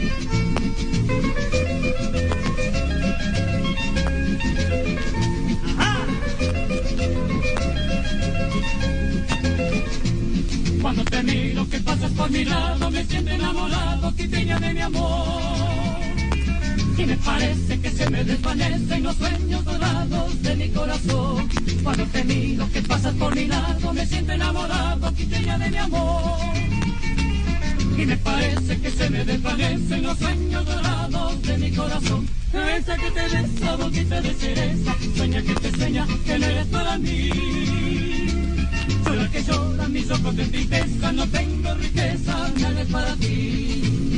Cuando te miro que pasas por mi lado, me siento enamorado, quiteña de mi amor. Y me parece que se me desvanecen los sueños dorados de mi corazón. Cuando te miro que pasas por mi lado, me siento enamorado, quiteña de mi amor. Y me parece que se me desvanecen los sueños dorados de mi corazón. Esa que te besa, boquita de cereza, sueña que te enseña que no eres para mí. Soy la que llora mis ojos de tristeza, no tengo riqueza, nada es para ti.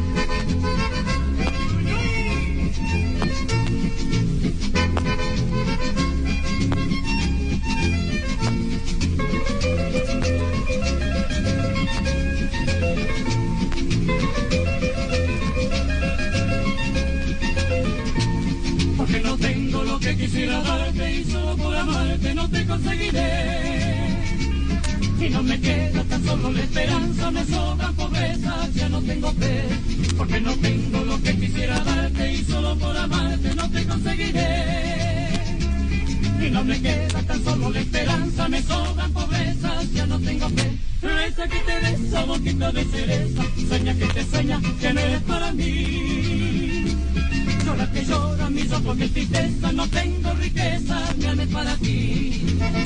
Porque no tengo lo que quisiera darte y solo por amarte no te conseguiré. Y no me queda tan solo la esperanza, me sobran pobrezas, ya no tengo fe. Porque no tengo lo que quisiera darte y solo por amarte no te conseguiré. Y no me queda tan solo la esperanza, me sobran pobrezas, ya no tengo fe. Esa que te besa, boquita de cereza, sueña que te sueña que no eres para mí. Llora que llora mis ojos de tristeza, no tengo riqueza, ya no es para ti.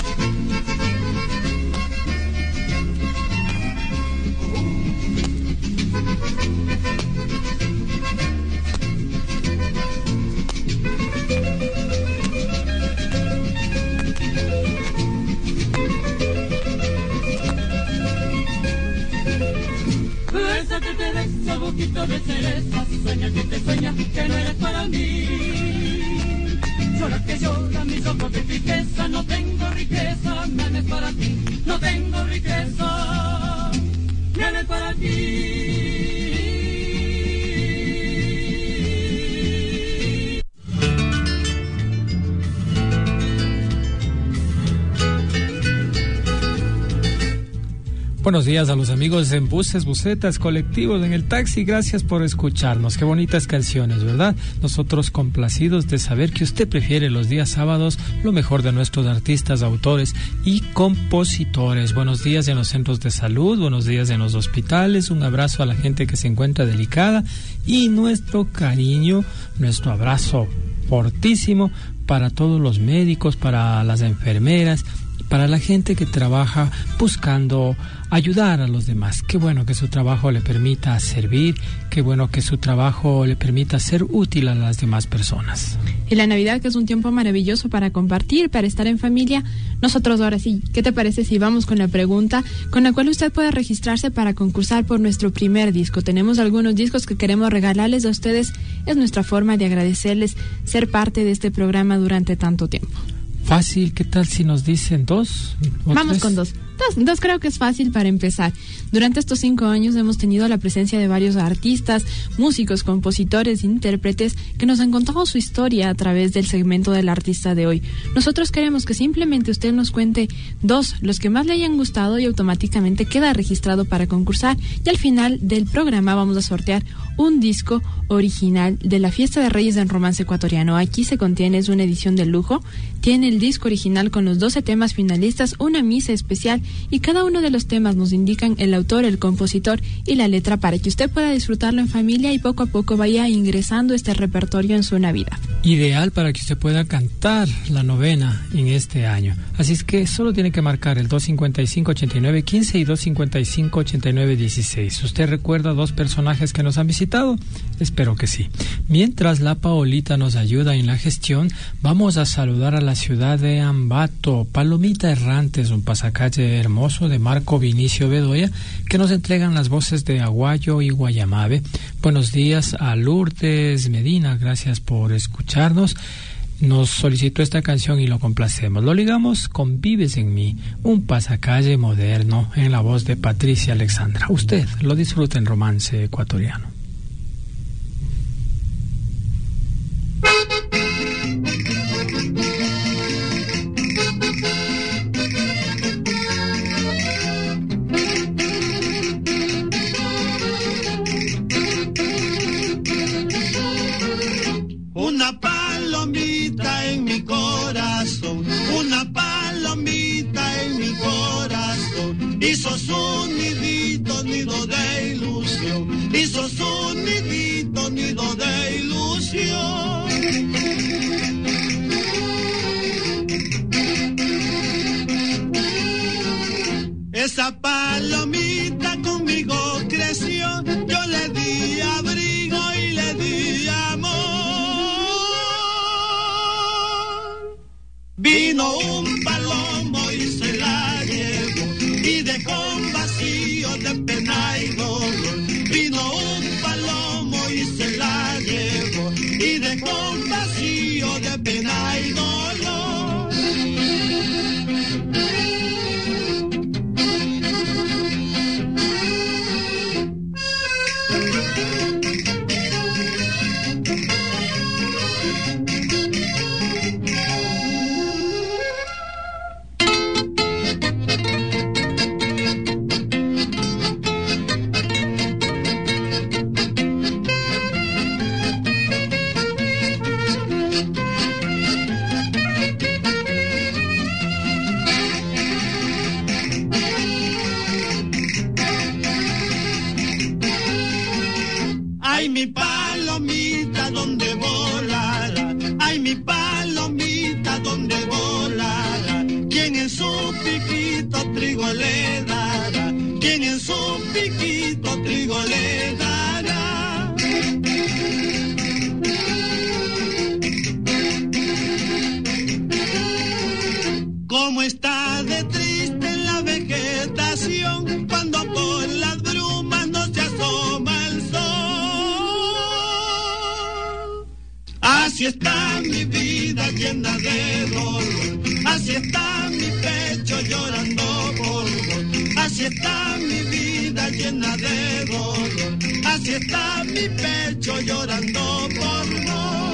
Esa que te besa, boquita de cereza, sueña que te sueña que no eres para mí. Llora que llora mis ojos de tristeza, no tengo riqueza, nada es para ti. No tengo riqueza, nada es para ti. Buenos días a los amigos en buses, busetas, colectivos, en el taxi. Gracias por escucharnos. Qué bonitas canciones, ¿verdad? Nosotros complacidos de saber que usted prefiere los días sábados lo mejor de nuestros artistas, autores y compositores. Buenos días en los centros de salud, buenos días en los hospitales. Un abrazo a la gente que se encuentra delicada y nuestro cariño, nuestro abrazo fortísimo para todos los médicos, para las enfermeras, para la gente que trabaja buscando ayudar a los demás. Qué bueno que su trabajo le permita servir, qué bueno que su trabajo le permita ser útil a las demás personas. Y la Navidad, que es un tiempo maravilloso para compartir, para estar en familia. Nosotros ahora sí, ¿qué te parece si vamos con la pregunta con la cual usted puede registrarse para concursar por nuestro primer disco? Tenemos algunos discos que queremos regalarles a ustedes. Es nuestra forma de agradecerles ser parte de este programa durante tanto tiempo. Fácil, ¿qué tal si nos dicen dos? Vamos tres? con dos. Dos, dos creo que es fácil para empezar. Durante estos cinco años hemos tenido la presencia de varios artistas, músicos, compositores, intérpretes que nos han contado su historia a través del segmento del artista de hoy. Nosotros queremos que simplemente usted nos cuente dos, los que más le hayan gustado, y automáticamente queda registrado para concursar. Y al final del programa vamos a sortear un disco original de la Fiesta de Reyes en Romance Ecuatoriano. Aquí se contiene, es una edición de lujo. Tiene el disco original con los doce temas finalistas, una misa especial, y cada uno de los temas nos indican el autor, el compositor y la letra para que usted pueda disfrutarlo en familia y poco a poco vaya ingresando este repertorio en su Navidad. Ideal para que usted pueda cantar la novena en este año. Así es que solo tiene que marcar el dos cinco cinco, ocho nueve uno cinco y dos cinco cinco, ocho nueve uno seis. ¿Usted recuerda dos personajes que nos han visitado? Espero que sí. Mientras la Paolita nos ayuda en la gestión, vamos a saludar a la ciudad de Ambato. Palomita Errante es un pasacalle hermoso de Marco Vinicio Bedoya, que nos entregan las voces de Aguayo y Guayamabe. Buenos días a Lourdes Medina, gracias por escucharnos. Nos solicitó esta canción y lo complacemos. Lo ligamos con Vives en mí, un pasacalle moderno en la voz de Patricia Alexandra. Usted lo disfruta en Romance Ecuatoriano. Una palomita en mi corazón, una palomita en mi corazón, hizo su nidito, nido de ilusión, hizo su nidito, nido de ilusión. Esa palomita conmigo creció, yo le di abrigo y le di amor. Vino un palomo y se la llevó y dejó un vacío de pena y dolor. Vino un palomo y se la llevó y dejó un vacío de pena y dolor. Ay, mi palomita, donde volará, ay, mi palomita, donde volará, quien en su piquito trigo le dará, quien en su piquito trigo le dará. Cómo está de triste en la vegetación, cuando por las brumas no se asoma el sol. Así está mi vida llena de dolor, así está mi pecho llorando por vos. Así está mi vida llena de dolor, así está mi pecho llorando por vos.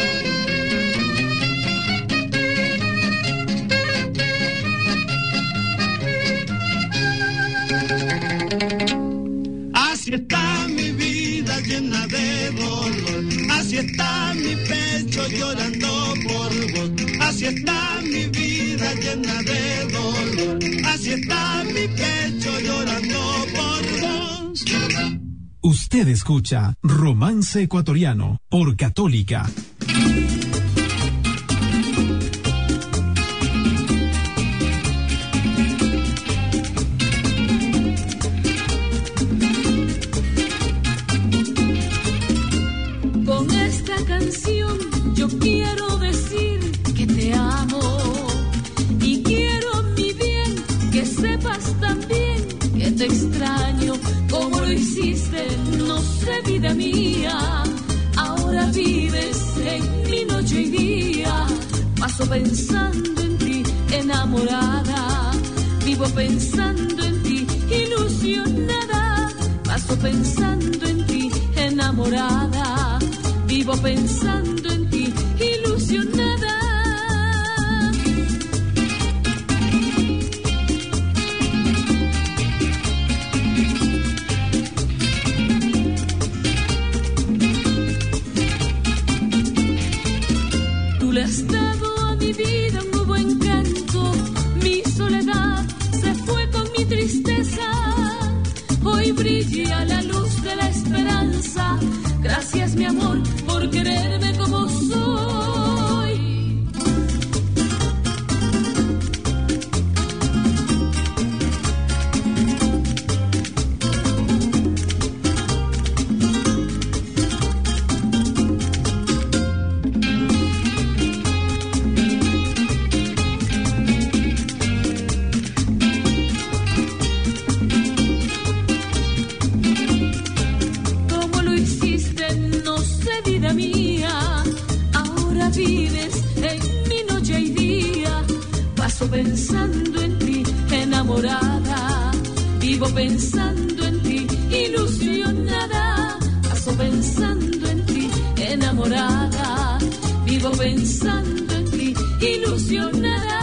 Así está mi vida llena de dolor, así está mi pecho llorando por vos. Así está mi vida llena de dolor, así está mi pecho llorando por vos. Usted escucha Romance Ecuatoriano por Católica. esta canción yo quiero decir que te amo y quiero mi bien que sepas también que te extraño como lo hiciste, no sé vida mía, ahora vives en mi noche y día, paso pensando en ti enamorada, vivo pensando en ti ilusionada, paso pensando en ti enamorada, vivo pensando en ti ilusionada. Tú le has dado a mi vida un nuevo encanto, mi soledad se fue con mi tristeza, hoy brilla la luz de la esperanza, gracias mi amor por quererme como soy. Como lo hiciste, no sé vida mía, ahora vives en mi noche y día, paso pensando en ti enamorada, vivo pensando en ti ilusionada, paso pensando en ti enamorada, vivo pensando en ti ilusionada.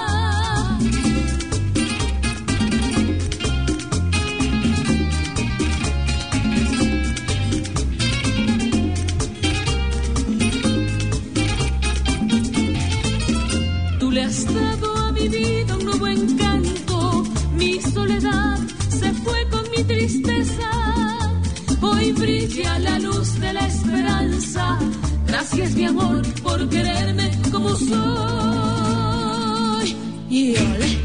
Tú le has dado a mi vida un nuevo encanto, mi soledad se fue con mi tristeza, hoy brilla la luz de la esperanza, gracias mi amor por quererme como soy. Y ole.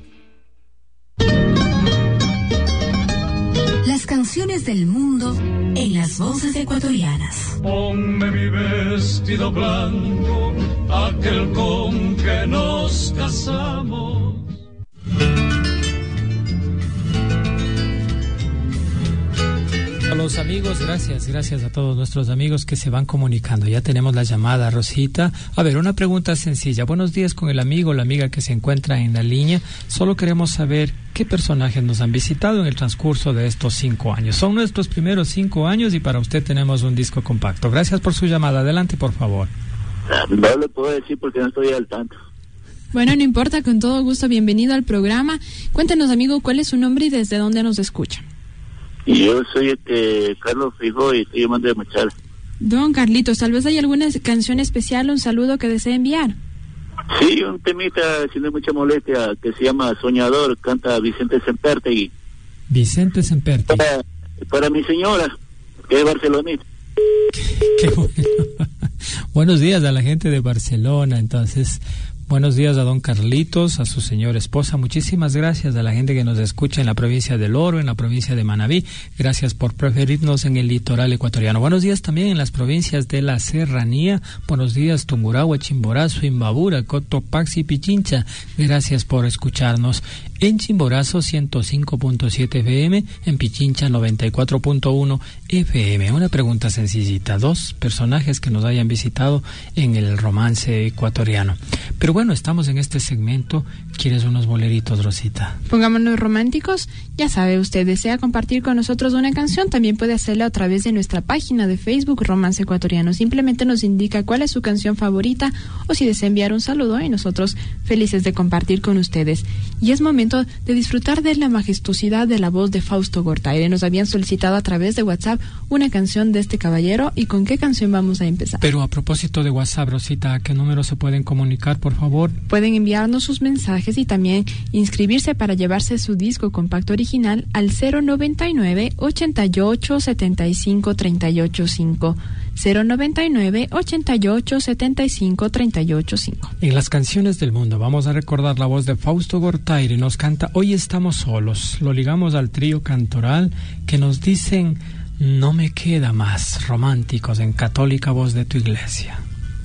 Las canciones del mundo en las voces ecuatorianas. Ponme mi vestido blanco, aquel con que nos casamos. A los amigos, gracias, gracias a todos nuestros amigos que se van comunicando. Ya tenemos la llamada, Rosita. A ver, una pregunta sencilla. Buenos días con el amigo o la amiga que se encuentra en la línea. Solo queremos saber qué personajes nos han visitado en el transcurso de estos cinco años. Son nuestros primeros cinco años y para usted tenemos un disco compacto. Gracias por su llamada. Adelante, por favor. No le puedo decir porque no estoy al tanto. Bueno, no importa, con todo gusto, bienvenido al programa. Cuéntenos, amigo, ¿cuál es su nombre y desde dónde nos escucha? Yo soy este Carlos Fijo y estoy llamando de Machala. Don Carlitos, tal vez hay alguna canción especial, un saludo que desee enviar. Sí, un temita, si no hay mucha molestia, que se llama Soñador, canta Vicente Sempertegui. Vicente Sempertegui. Para, para mi señora, que es barcelonita. Qué bueno. Buenos días a la gente de Barcelona, entonces... Buenos días a don Carlitos, a su señora esposa. Muchísimas gracias a la gente que nos escucha en la provincia del Oro, en la provincia de Manabí. Gracias por preferirnos en el litoral ecuatoriano. Buenos días también en las provincias de la Serranía. Buenos días Tungurahua, Chimborazo, Imbabura, Cotopaxi, Pichincha. Gracias por escucharnos en Chimborazo ciento cinco punto siete F M, en Pichincha noventa y cuatro punto uno F M. Una pregunta sencillita. Dos personajes que nos hayan visitado en el romance ecuatoriano. Pero bueno, estamos en este segmento. ¿Quieres unos boleritos, Rosita? Pongámonos románticos. Ya sabe, usted desea compartir con nosotros una canción, también puede hacerlo a través de nuestra página de Facebook Romance Ecuatoriano. Simplemente nos indica cuál es su canción favorita o si desea enviar un saludo y nosotros felices de compartir con ustedes. Y es momento de disfrutar de la majestuosidad de la voz de Fausto Gortaire. Nos habían solicitado a través de WhatsApp una canción de este caballero. ¿Y con qué canción vamos a empezar? Pero a propósito de WhatsApp, Rosita, ¿a qué número se pueden comunicar, por favor? Pueden enviarnos sus mensajes y también inscribirse para llevarse su disco compacto original al cero noventa y nueve, ochenta y ocho, setenta y cinco, treinta y ocho cinco. cero noventa y nueve, ochenta y ocho, setenta y cinco, treinta y ocho cinco. En las canciones del mundo vamos a recordar la voz de Fausto Gortaire. Nos canta Hoy estamos solos. Lo ligamos al trío cantoral que nos dicen No me queda más, románticos en Católica Voz de tu Iglesia.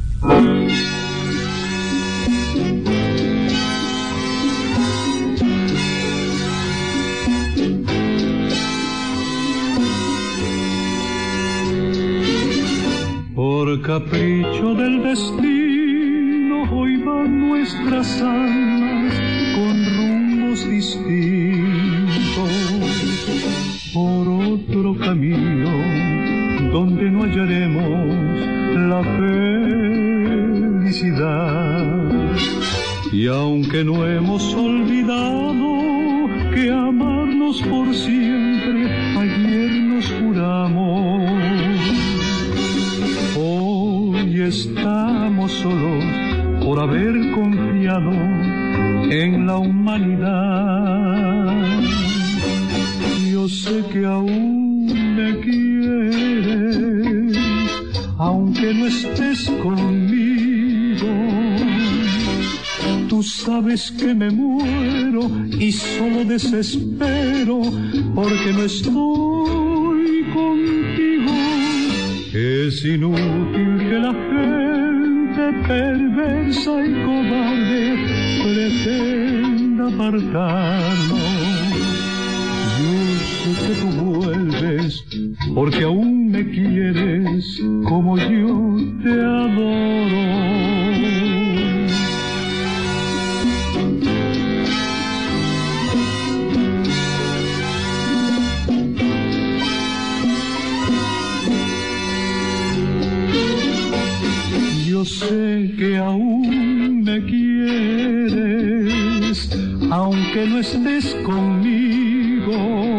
Por capricho del destino, hoy van nuestras almas con rumbos distintos, por otro camino donde no hallaremos la felicidad. Y aunque no hemos olvidado que amarnos por siempre ayer nos juramos, hoy estamos solos por haber confiado en la humanidad. Yo sé que aún me quieres, aunque no estés conmigo. Tú sabes que me muero y solo desespero porque no estoy contigo. Es inútil que la gente perversa y cobarde pretenda apartarnos. Yo sé que tú vuelves porque aún me quieres como yo te adoro. Yo sé que aún me quieres, aunque no estés conmigo.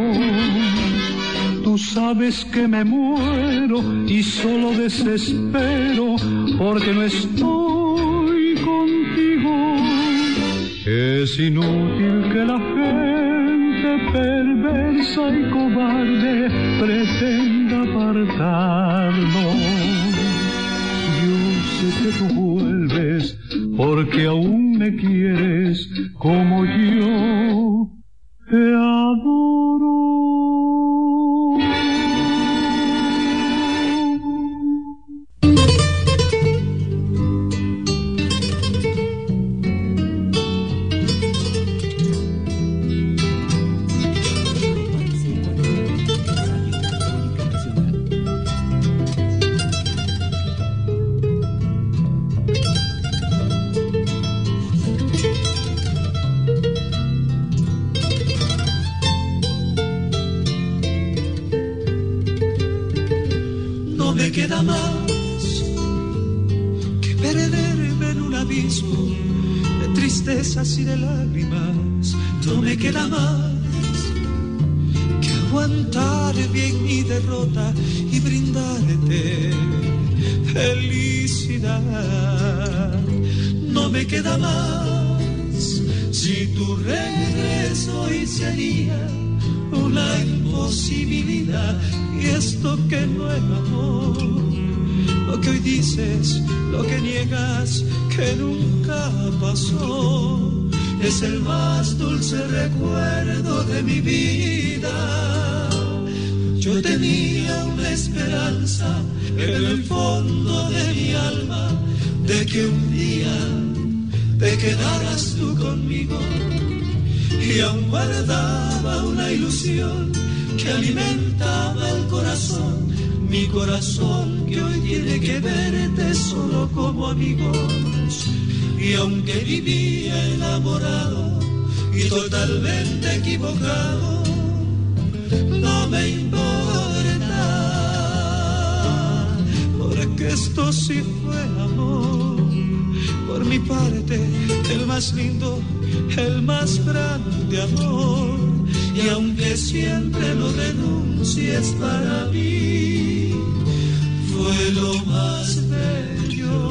Tú sabes que me muero y solo desespero porque no estoy contigo. Es inútil que la gente perversa y cobarde pretenda apartarnos. Sé que tú vuelves porque aún me quieres como yo te adoro. Queda más que perderme en un abismo de tristezas y de lágrimas. No me queda más que aguantar bien mi derrota y brindarte felicidad. No me queda más si tu regreso hoy sería una imposibilidad. Y esto que no es amor, lo que hoy dices, lo que niegas, que nunca pasó, es el más dulce recuerdo de mi vida. Yo tenía una esperanza en el fondo de mi alma, de que un día te quedaras tú conmigo, y aún guardaba una ilusión que alimentaba el corazón, mi corazón que hoy tiene que verte solo como amigos. Y aunque vivía enamorado y totalmente equivocado, no me importa, porque esto sí fue amor. Por mi parte, el más lindo, el más grande amor. Y aunque siempre lo renuncies, para mí fue lo más bello.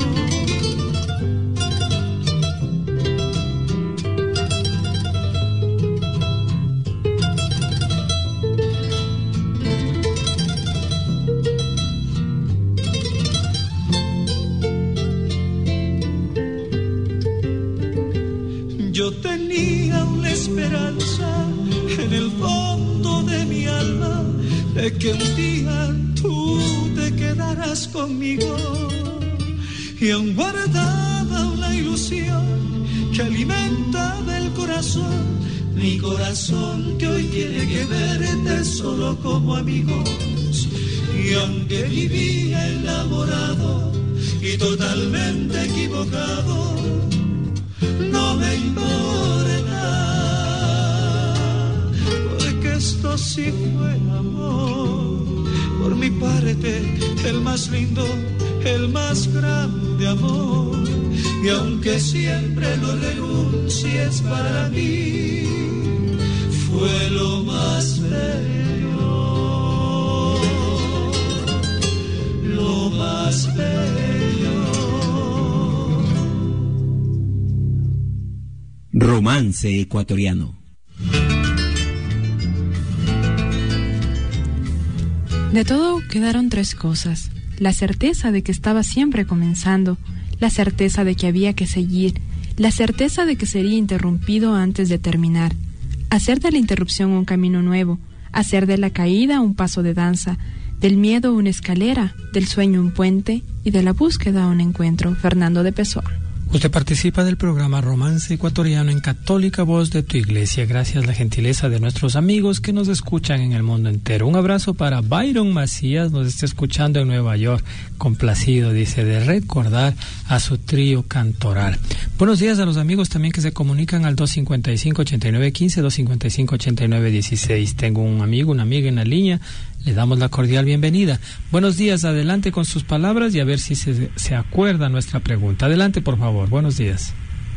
Yo tenía una esperanza en el fondo de mi alma, de de que un día tú te quedarás conmigo. Y aún guardaba una ilusión que alimenta del corazón, mi corazón que hoy tiene que verte solo como amigos. Y aunque vivía enamorado y totalmente equivocado, no me importa, porque esto sí fue amor. Por mi parte, el más lindo, el más grande amor. Y aunque siempre lo renuncies para mí, fue lo más bello, lo más bello. Romance ecuatoriano. De todo quedaron tres cosas: la certeza de que estaba siempre comenzando, la certeza de que había que seguir, la certeza de que sería interrumpido antes de terminar. Hacer de la interrupción un camino nuevo, hacer de la caída un paso de danza, del miedo una escalera, del sueño un puente y de la búsqueda un encuentro. Fernando de Pessoa. Usted participa del programa Romance Ecuatoriano en Católica Voz de tu Iglesia, gracias a la gentileza de nuestros amigos que nos escuchan en el mundo entero. Un abrazo para Byron Macías, nos está escuchando en Nueva York, complacido, dice, de recordar a su trío cantoral. Buenos días a los amigos también que se comunican al dos cinco cinco, ocho nueve uno cinco, dos cinco cinco, ocho nueve uno seis. Tengo un amigo, una amiga en la línea. Le damos la cordial bienvenida. Buenos días, adelante con sus palabras y a ver si se, se acuerda nuestra pregunta. Adelante, por favor. Buenos días.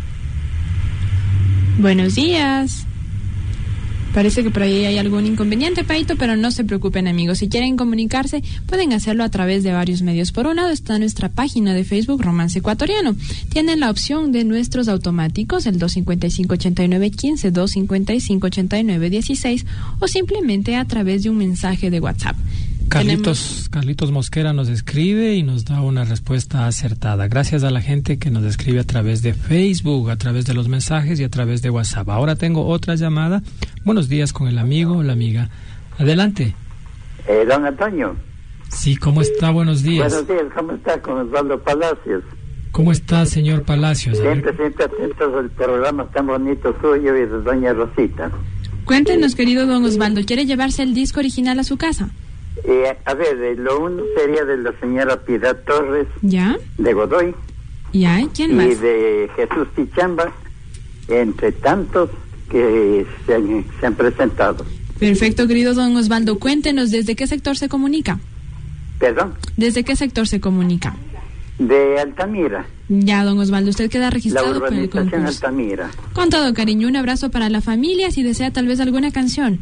Buenos días. Parece que por ahí hay algún inconveniente, Paito, pero no se preocupen, amigos. Si quieren comunicarse, pueden hacerlo a través de varios medios. Por un lado está nuestra página de Facebook, Romance Ecuatoriano. Tienen la opción de nuestros automáticos, el dos cinco cinco, ocho nueve uno cinco, dos cinco cinco, ocho nueve uno seis, o simplemente a través de un mensaje de WhatsApp. Carlitos, Tenemos... Carlitos Mosquera nos escribe y nos da una respuesta acertada. Gracias a la gente que nos escribe a través de Facebook, a través de los mensajes y a través de WhatsApp. Ahora tengo otra llamada. Buenos días con el amigo o la amiga. Adelante. Eh, don Antonio. Sí, ¿cómo está? Buenos días. Buenos días, ¿cómo está? Con Osvaldo Palacios. ¿Cómo está, señor Palacios? Siempre, siempre atentos al programa tan bonito suyo y de doña Rosita. Cuéntenos, querido don Osvaldo, ¿quiere llevarse el disco original a su casa? Eh, a ver, eh, lo uno sería de la señora Piedad Torres. ¿Ya? De Godoy. ¿Ya? ¿Y quién más? Y de Jesús Pichamba, entre tantos que se han, se han presentado. Perfecto, querido don Osvaldo. Cuéntenos, ¿desde qué sector se comunica? ¿Perdón? ¿Desde qué sector se comunica? De Altamira. Ya, don Osvaldo, usted queda registrado para el concurso. La urbanización Altamira. Con todo cariño, un abrazo para la familia, si desea tal vez alguna canción.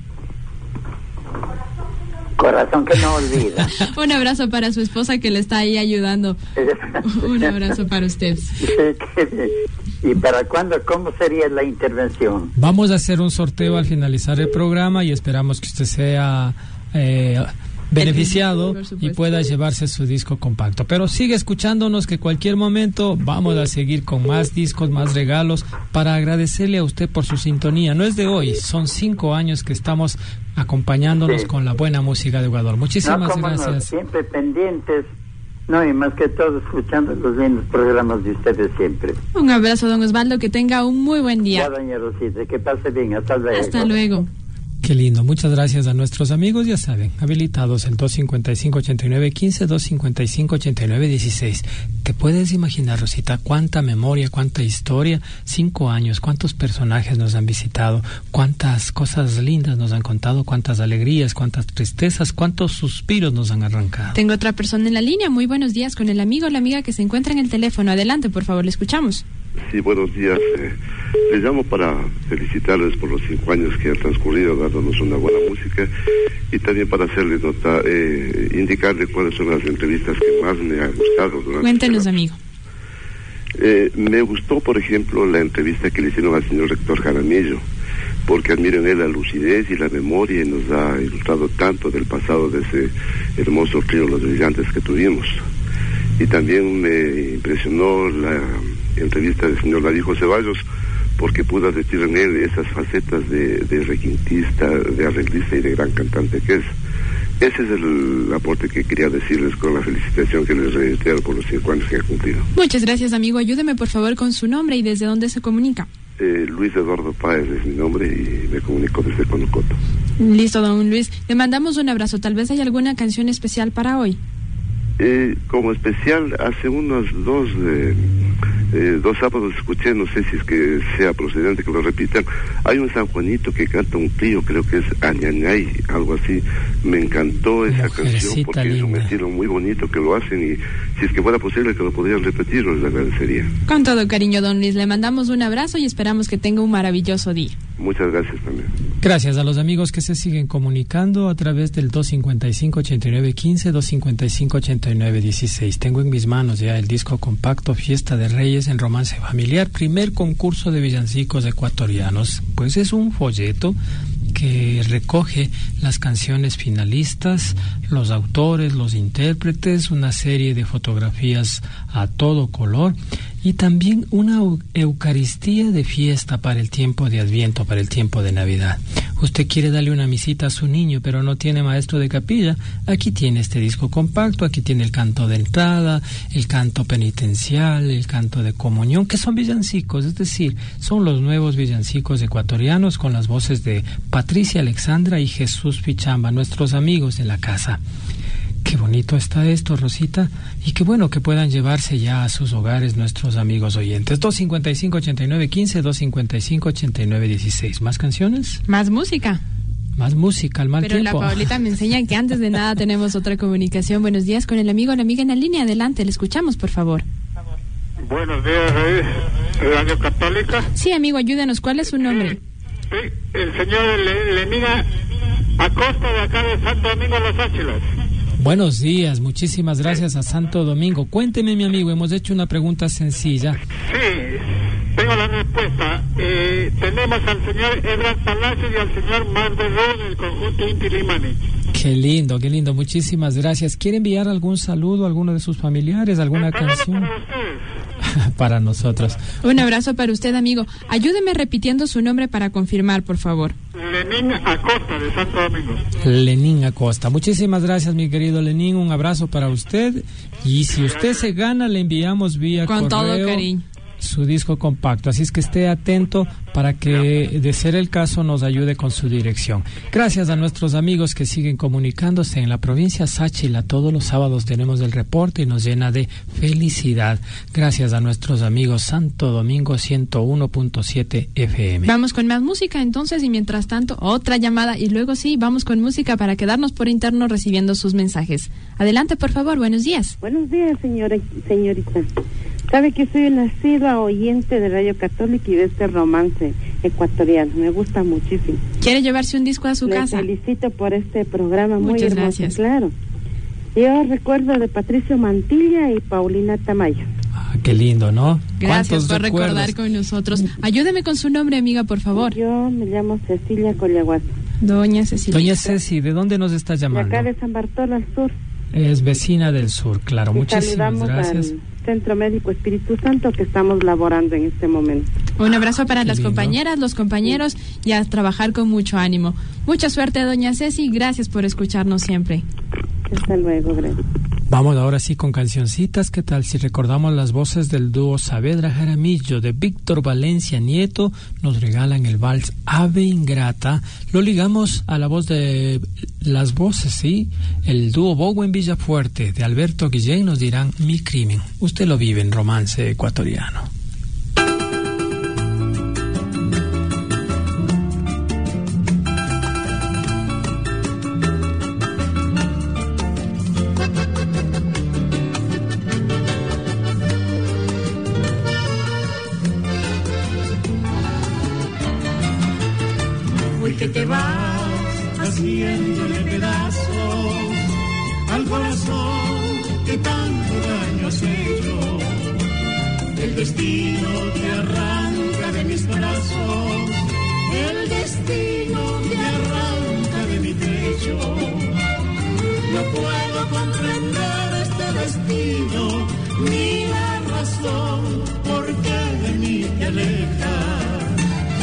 Corazón que no olvida. Un abrazo para su esposa que le está ahí ayudando. Un abrazo para usted. ¿Y para cuándo? ¿Cómo sería la intervención? Vamos a hacer un sorteo al finalizar el programa y esperamos que usted sea eh, beneficiado y pueda llevarse su disco compacto. Pero sigue escuchándonos, que cualquier momento vamos a seguir con más discos, más regalos, para agradecerle a usted por su sintonía. No es de hoy, son cinco años que estamos acompañándonos sí. con la buena música de Ecuador. Muchísimas no, gracias. No, siempre pendientes, no, y más que todo escuchando los lindos programas de ustedes siempre. Un abrazo, don Osvaldo, que tenga un muy buen día. Ya, doña Rosita, que pase bien, hasta luego. Hasta luego. Qué lindo, muchas gracias a nuestros amigos, ya saben, habilitados el dos cinco cinco, ocho nueve uno cinco, dos cinco cinco, ocho nueve uno seis. ¿Te puedes imaginar, Rosita, cuánta memoria, cuánta historia? Cinco años, cuántos personajes nos han visitado, cuántas cosas lindas nos han contado, cuántas alegrías, cuántas tristezas, cuántos suspiros nos han arrancado. Tengo otra persona en la línea. Muy buenos días con el amigo o la amiga que se encuentra en el teléfono. Adelante, por favor, le escuchamos. Sí, buenos días. Eh, les llamo para felicitarles por los cinco años que han transcurrido dándonos una buena música y también para hacerles nota, eh, indicarles cuáles son las entrevistas que más me han gustado. Cuéntenos, amigo. Eh, me gustó, por ejemplo, la entrevista que le hicieron al señor rector Jaramillo, porque admiro en él la lucidez y la memoria y nos ha ilustrado tanto del pasado de ese hermoso trío Los Brillantes que tuvimos. Y también me impresionó la entrevista del señor Ladijo Ceballos, porque pude advertir en él esas facetas de, de requintista, de arreglista y de gran cantante que es. Ese es el aporte que quería decirles con la felicitación que les reitero por los cinco años que ha cumplido. Muchas gracias, amigo. Ayúdeme, por favor, con su nombre y desde dónde se comunica. Eh, Luis Eduardo Páez es mi nombre y me comunico desde Conocoto. Listo, don Luis. Le mandamos un abrazo. Tal vez hay alguna canción especial para hoy. Eh, como especial, hace unos dos eh, eh, dos sábados escuché, no sé si es que sea procedente que lo repitan, hay un San Juanito que canta un tío, creo que es Añañay, algo así. Me encantó esa canción porque linda. Es un estilo muy bonito que lo hacen y si es que fuera posible que lo pudieran repetir, les agradecería. Con todo cariño, don Luis, le mandamos un abrazo y esperamos que tenga un maravilloso día. Muchas gracias también. Gracias a los amigos que se siguen comunicando a través del dos cinco cinco, ocho nueve uno cinco, dos cinco cinco, ocho nueve uno seis. Tengo en mis manos ya el disco compacto Fiesta de Reyes en Romance Familiar, primer concurso de villancicos ecuatorianos. Pues es un folleto que recoge las canciones finalistas, los autores, los intérpretes, una serie de fotografías a todo color y también una Eucaristía de fiesta para el tiempo de Adviento, para el tiempo de Navidad. Usted quiere darle una misita a su niño, pero no tiene maestro de capilla. Aquí tiene este disco compacto, aquí tiene el canto de entrada, el canto penitencial, el canto de comunión, que son villancicos, es decir, son los nuevos villancicos ecuatorianos con las voces de Patricia Alexandra y Jesús Pichamba, nuestros amigos de la casa. Qué bonito está esto, Rosita, y qué bueno que puedan llevarse ya a sus hogares nuestros amigos oyentes. dos cinco cinco, ocho nueve uno cinco, dos cinco cinco, ocho nueve uno seis. ¿Más canciones? Más música. Más música, al mal Pero tiempo. Pero la Paulita me enseña que antes de nada tenemos otra comunicación. Buenos días con el amigo o la amiga en la línea. Adelante, le escuchamos, por favor. Buenos días, Reyes. ¿Radio Católica? Sí, amigo, ayúdenos. ¿Cuál es su nombre? Sí, sí. El señor Le Lenina Acosta, de acá de Santo Domingo, Los Ángeles. Buenos días, muchísimas gracias a Santo Domingo. Cuénteme, mi amigo, hemos hecho una pregunta sencilla. Sí, tengo la respuesta. Eh, tenemos al señor Edgar Palacios y al señor Marco Rón del conjunto Inti Limani. Qué lindo, qué lindo, muchísimas gracias. ¿Quiere enviar algún saludo a alguno de sus familiares, alguna canción? Para nosotros. Un abrazo para usted, amigo. Ayúdeme repitiendo su nombre para confirmar, por favor. Lenín Acosta, de Santo Domingo. Lenín Acosta. Muchísimas gracias, mi querido Lenín. Un abrazo para usted. Y si usted se gana, le enviamos vía Con correo todo cariño su disco compacto. Así es que esté atento para que, de ser el caso, nos ayude con su dirección. Gracias a nuestros amigos que siguen comunicándose en la provincia Sáchila. Todos los sábados tenemos el reporte y nos llena de felicidad. Gracias a nuestros amigos Santo Domingo ciento uno punto siete F M. Vamos con más música entonces y mientras tanto otra llamada y luego sí, vamos con música para quedarnos por interno recibiendo sus mensajes. Adelante, por favor. Buenos días. Buenos días, señora, señorita. Sabe que soy nacida oyente de Radio Católica y de este romance ecuatoriano. Me gusta muchísimo. ¿Quiere llevarse un disco a su Le casa? felicito por este programa. Muchas muy hermoso. Gracias. Claro. Yo recuerdo de Patricio Mantilla y Paulina Tamayo. Ah, qué lindo, ¿no? Gracias por recuerdos? recordar con nosotros. Ayúdeme con su nombre, amiga, por favor. Yo me llamo Cecilia Collaguato. Doña Cecilia. Doña Ceci, ¿de dónde nos está llamando? De acá de San Bartolo al sur. Es vecina del sur, claro. Y muchísimas gracias. Al Centro Médico Espíritu Santo que estamos laborando en este momento. Un abrazo para Qué las lindo. compañeras, los compañeros y a trabajar con mucho ánimo. Mucha suerte, doña Ceci. Gracias por escucharnos siempre. Hasta luego, gracias. Vamos ahora sí con cancioncitas. ¿Qué tal si recordamos las voces del dúo Saavedra Jaramillo de Víctor Valencia Nieto? Nos regalan el vals Ave Ingrata. Lo ligamos a la voz de las voces, ¿sí? El dúo Bowen Villafuerte de Alberto Guillén nos dirán Mi Crimen. Usted lo vive en Romance Ecuatoriano. Que te vas haciéndole pedazos al corazón que tanto daño has hecho. El destino te arranca de mis brazos, el destino te arranca de mi pecho. No puedo comprender este destino, ni la razón por qué de mí te alejas.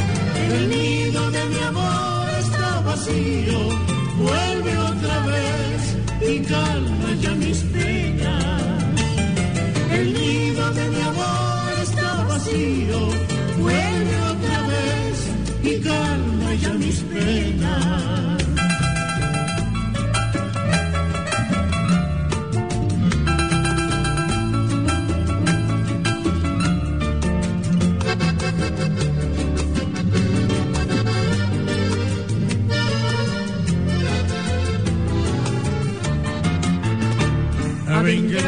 El nido de mi amor está vacío, vuelve otra vez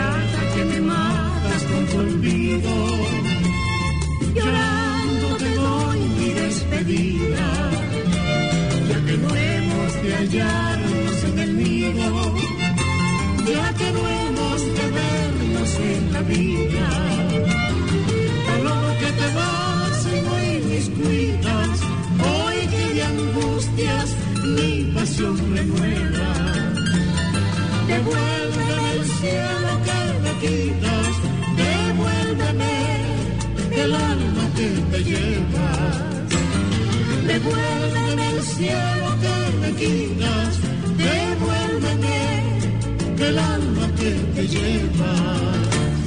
ingrata que me matas con tu olvido. Llorando te doy mi despedida, ya que no hemos de hallarnos en el nido, ya que no hemos de vernos en la vida. Paloma que te vas y no hay mis cuidas, hoy que de angustias mi pasión renueva. Devuélveme el cielo que me quitas, devuélveme el alma que te llevas. Devuélveme el cielo que me quitas, devuélveme el alma que te llevas.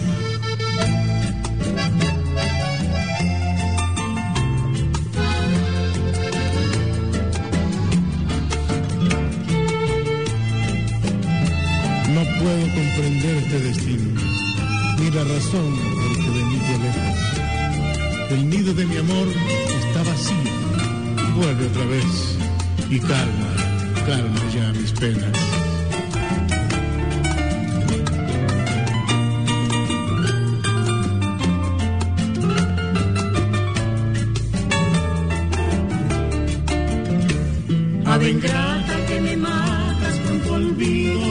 No puedo comprender este destino, ni la razón por que de mí te alejas. El nido de mi amor está vacío, vuelve otra vez y calma, calma ya mis penas. Ave ingrata que me matas con tu olvido,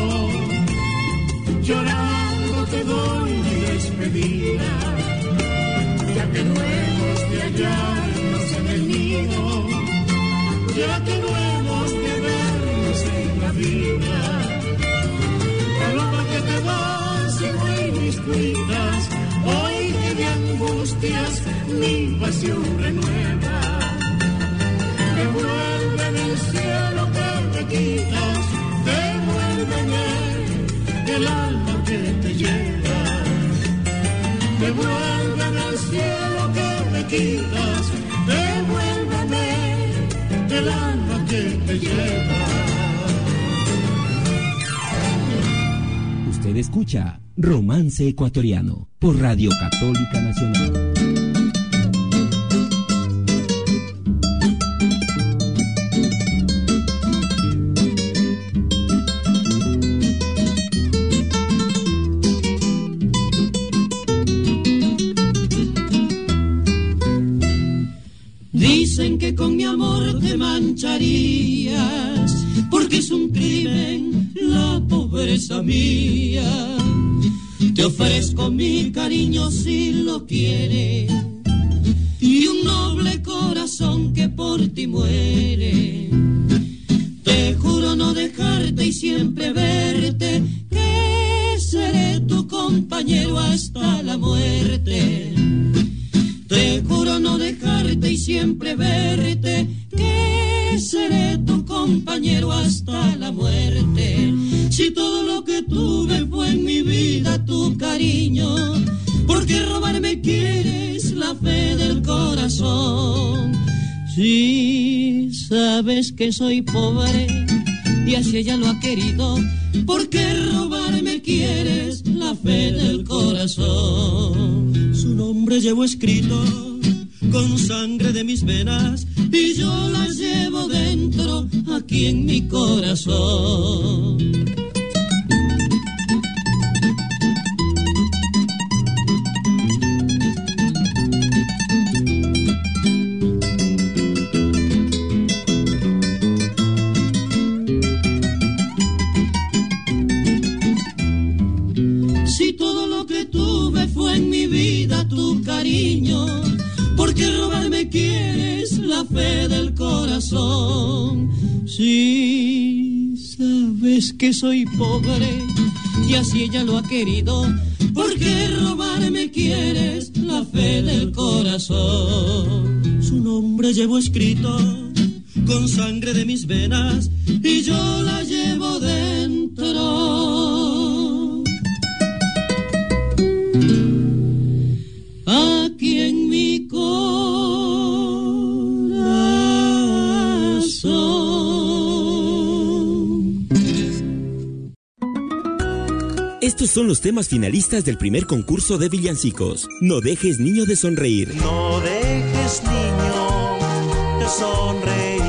llorando te doy mi despedida, ya que no hemos de hallarnos en el nido, ya que no hemos de vernos en la vida. Paloma que te vas y no hay mis cuidas, hoy que de angustias mi pasión renueva. Devuélveme el cielo que me quitas, devuélveme el alma que te llevas. Devuélveme el cielo que me quitas, devuélveme el alma que te llevas. Usted escucha Romance Ecuatoriano por Radio Católica Nacional. Dicen que con mi amor te mancharías, porque es un crimen la pobreza mía. Te ofrezco mi cariño si lo quieres, y un noble corazón que por ti muere. Te juro no dejarte y siempre verte, que seré tu compañero hasta la muerte. Te juro no dejarte y siempre verte, que seré tu compañero hasta la muerte. Si todo lo que tuve fue en mi vida tu cariño, ¿por qué robarme quieres la fe del corazón? Si sabes que soy pobre y así ella lo ha querido, ¿por qué robarme quieres la fe del corazón? Su nombre llevo escrito con sangre de mis venas y yo la llevo dentro aquí en mi corazón. Si todo lo que tuve fue en mi vida tu cariño, ¿por qué robarme quieres la fe del corazón? Si sabes que soy pobre y así ella lo ha querido, ¿por qué robarme quieres la fe del corazón? Su nombre llevo escrito con sangre de mis venas y yo la llevo dentro aquí en mi corazón. Estos son los temas finalistas del primer concurso de villancicos. No dejes, niño, de sonreír. No dejes, niño, de sonreír.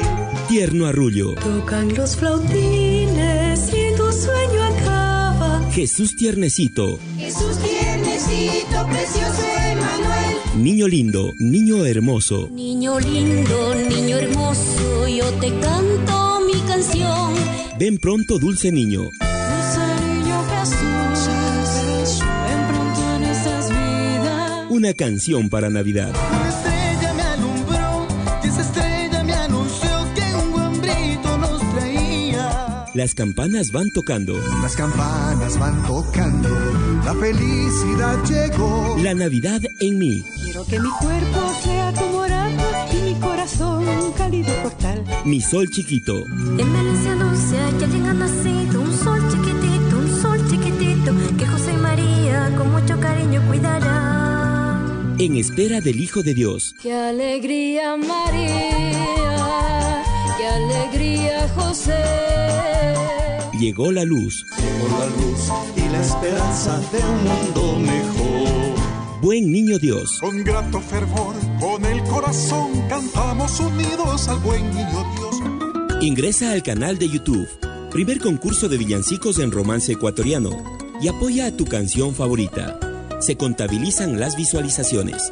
Tierno arrullo. Tocan los flautines y tu sueño acaba. Jesús tiernecito. Jesús tiernecito, precioso Emanuel. Niño lindo, niño hermoso. Niño lindo, niño hermoso, yo te canto mi canción. Ven pronto, dulce niño. Dulce niño Jesús, ven pronto en nuestras vidas. Una canción para Navidad. Una estrella me alumbró, y esa estrella me anunció que un guambrito nos traía. Las campanas van tocando. Las campanas van tocando, la felicidad llegó. La Navidad en mí. Quiero que mi cuerpo sea tu morada y mi corazón un cálido portal. Mi sol chiquito. En Belén se anuncia que alguien ha nacido, un sol chiquitito, un sol chiquitito, que José y María con mucho cariño cuidará. En espera del Hijo de Dios. ¡Qué alegría María! ¡Qué alegría José! Llegó la luz. Llegó la luz y la esperanza de un mundo mejor. Buen niño Dios. Con grato fervor, con el corazón, cantamos unidos al buen niño Dios. Ingresa al canal de YouTube, primer concurso de villancicos en romance ecuatoriano, y apoya a tu canción favorita. Se contabilizan las visualizaciones.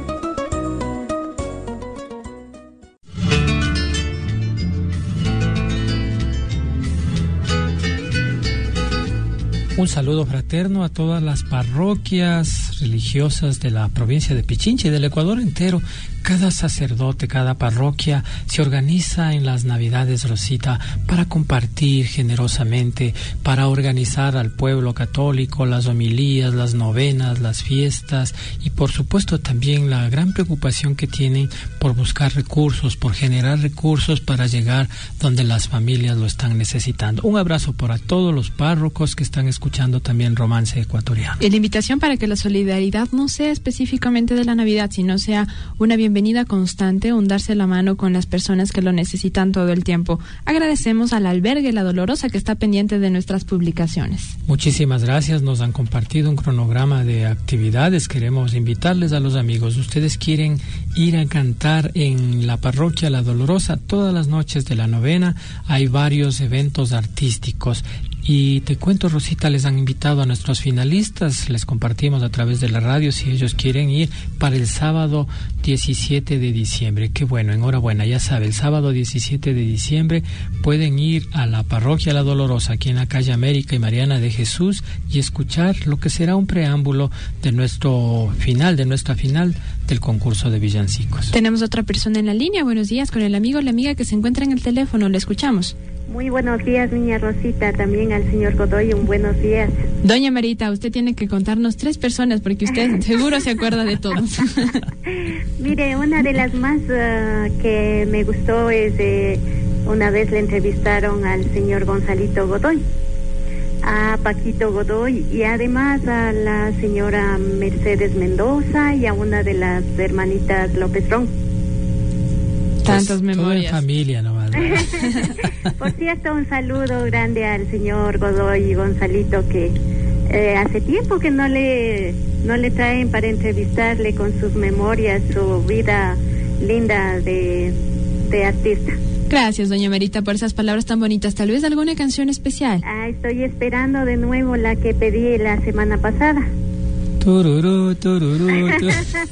Un saludo fraterno a todas las parroquias religiosas de la provincia de Pichincha y del Ecuador entero. Cada sacerdote, cada parroquia se organiza en las Navidades, Rosita, para compartir generosamente, para organizar al pueblo católico las homilías, las novenas, las fiestas y por supuesto también la gran preocupación que tienen por buscar recursos, por generar recursos para llegar donde las familias lo están necesitando. Un abrazo para todos los párrocos que están escuchando también Romance Ecuatoriano. Y la invitación para que la solidaridad no sea específicamente de la Navidad, sino sea una bienvenida constante, un darse la mano con las personas que lo necesitan todo el tiempo. Agradecemos al albergue La Dolorosa que está pendiente de nuestras publicaciones. Muchísimas gracias, nos han compartido un cronograma de actividades. Queremos invitarles a los amigos. Ustedes quieren ir a cantar en la parroquia La Dolorosa todas las noches de la novena. Hay varios eventos artísticos. Y te cuento, Rosita, les han invitado a nuestros finalistas, les compartimos a través de la radio si ellos quieren ir para el sábado diecisiete de diciembre. Qué bueno, enhorabuena, ya sabe, el sábado diecisiete de diciembre pueden ir a la parroquia La Dolorosa, aquí en la calle América y Mariana de Jesús, y escuchar lo que será un preámbulo de nuestro final, de nuestra final del concurso de villancicos. Tenemos otra persona en la línea. Buenos días, con el amigo o la amiga que se encuentra en el teléfono, le escuchamos. Muy buenos días, niña Rosita, también al señor Godoy, un buenos días. Doña Marita, usted tiene que contarnos tres personas porque usted seguro se acuerda de todos. Mire, una de las más uh, que me gustó es eh, una vez le entrevistaron al señor Gonzalito Godoy, a Paquito Godoy y además a la señora Mercedes Mendoza y a una de las hermanitas López Ron. Tantas memorias. Toda familia nomás, ¿no? Por cierto, un saludo grande al señor Godoy y Gonzalito que eh, hace tiempo que no le no le traen para entrevistarle con sus memorias, su vida linda de, de artista. Gracias, doña Marita, por esas palabras tan bonitas. ¿Tal vez alguna canción especial? Ah, estoy esperando de nuevo la que pedí la semana pasada. Tururú, tururú, tururú.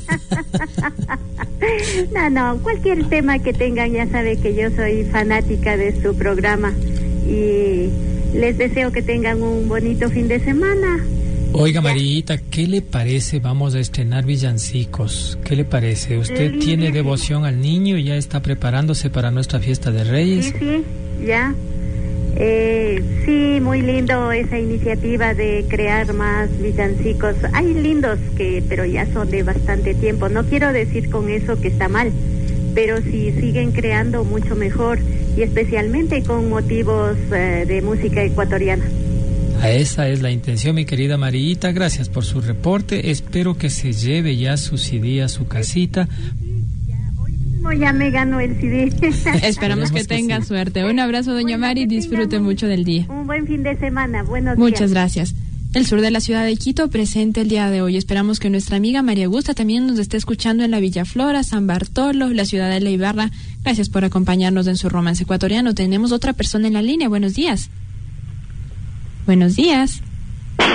No, no, cualquier tema que tengan, ya sabe que yo soy fanática de su programa y les deseo que tengan un bonito fin de semana. Oiga, Marita, ¿qué le parece? Vamos a estrenar villancicos. ¿Qué le parece? ¿Usted Sí, tiene sí. devoción al niño y ya está preparándose para nuestra fiesta de Reyes? Sí, sí, ya. Eh, sí, muy lindo esa iniciativa de crear más villancicos. Hay lindos que, pero ya son de bastante tiempo. No quiero decir con eso que está mal, pero si siguen creando mucho mejor y especialmente con motivos eh, de música ecuatoriana. A esa es la intención, mi querida Marita. Gracias por su reporte. Espero que se lleve ya su C D a su casita. No, ya me ganó el C D. Esperamos que tenga suerte. Un abrazo, doña Mari. Disfrute mucho del día. Un buen fin de semana. Buenos días. Muchas gracias. El sur de la ciudad de Quito presente el día de hoy. Esperamos que nuestra amiga María Augusta también nos esté escuchando en la Villa Flora, San Bartolo, la ciudad de La Ibarra. Gracias por acompañarnos en su romance ecuatoriano. Tenemos otra persona en la línea. Buenos días. Buenos días.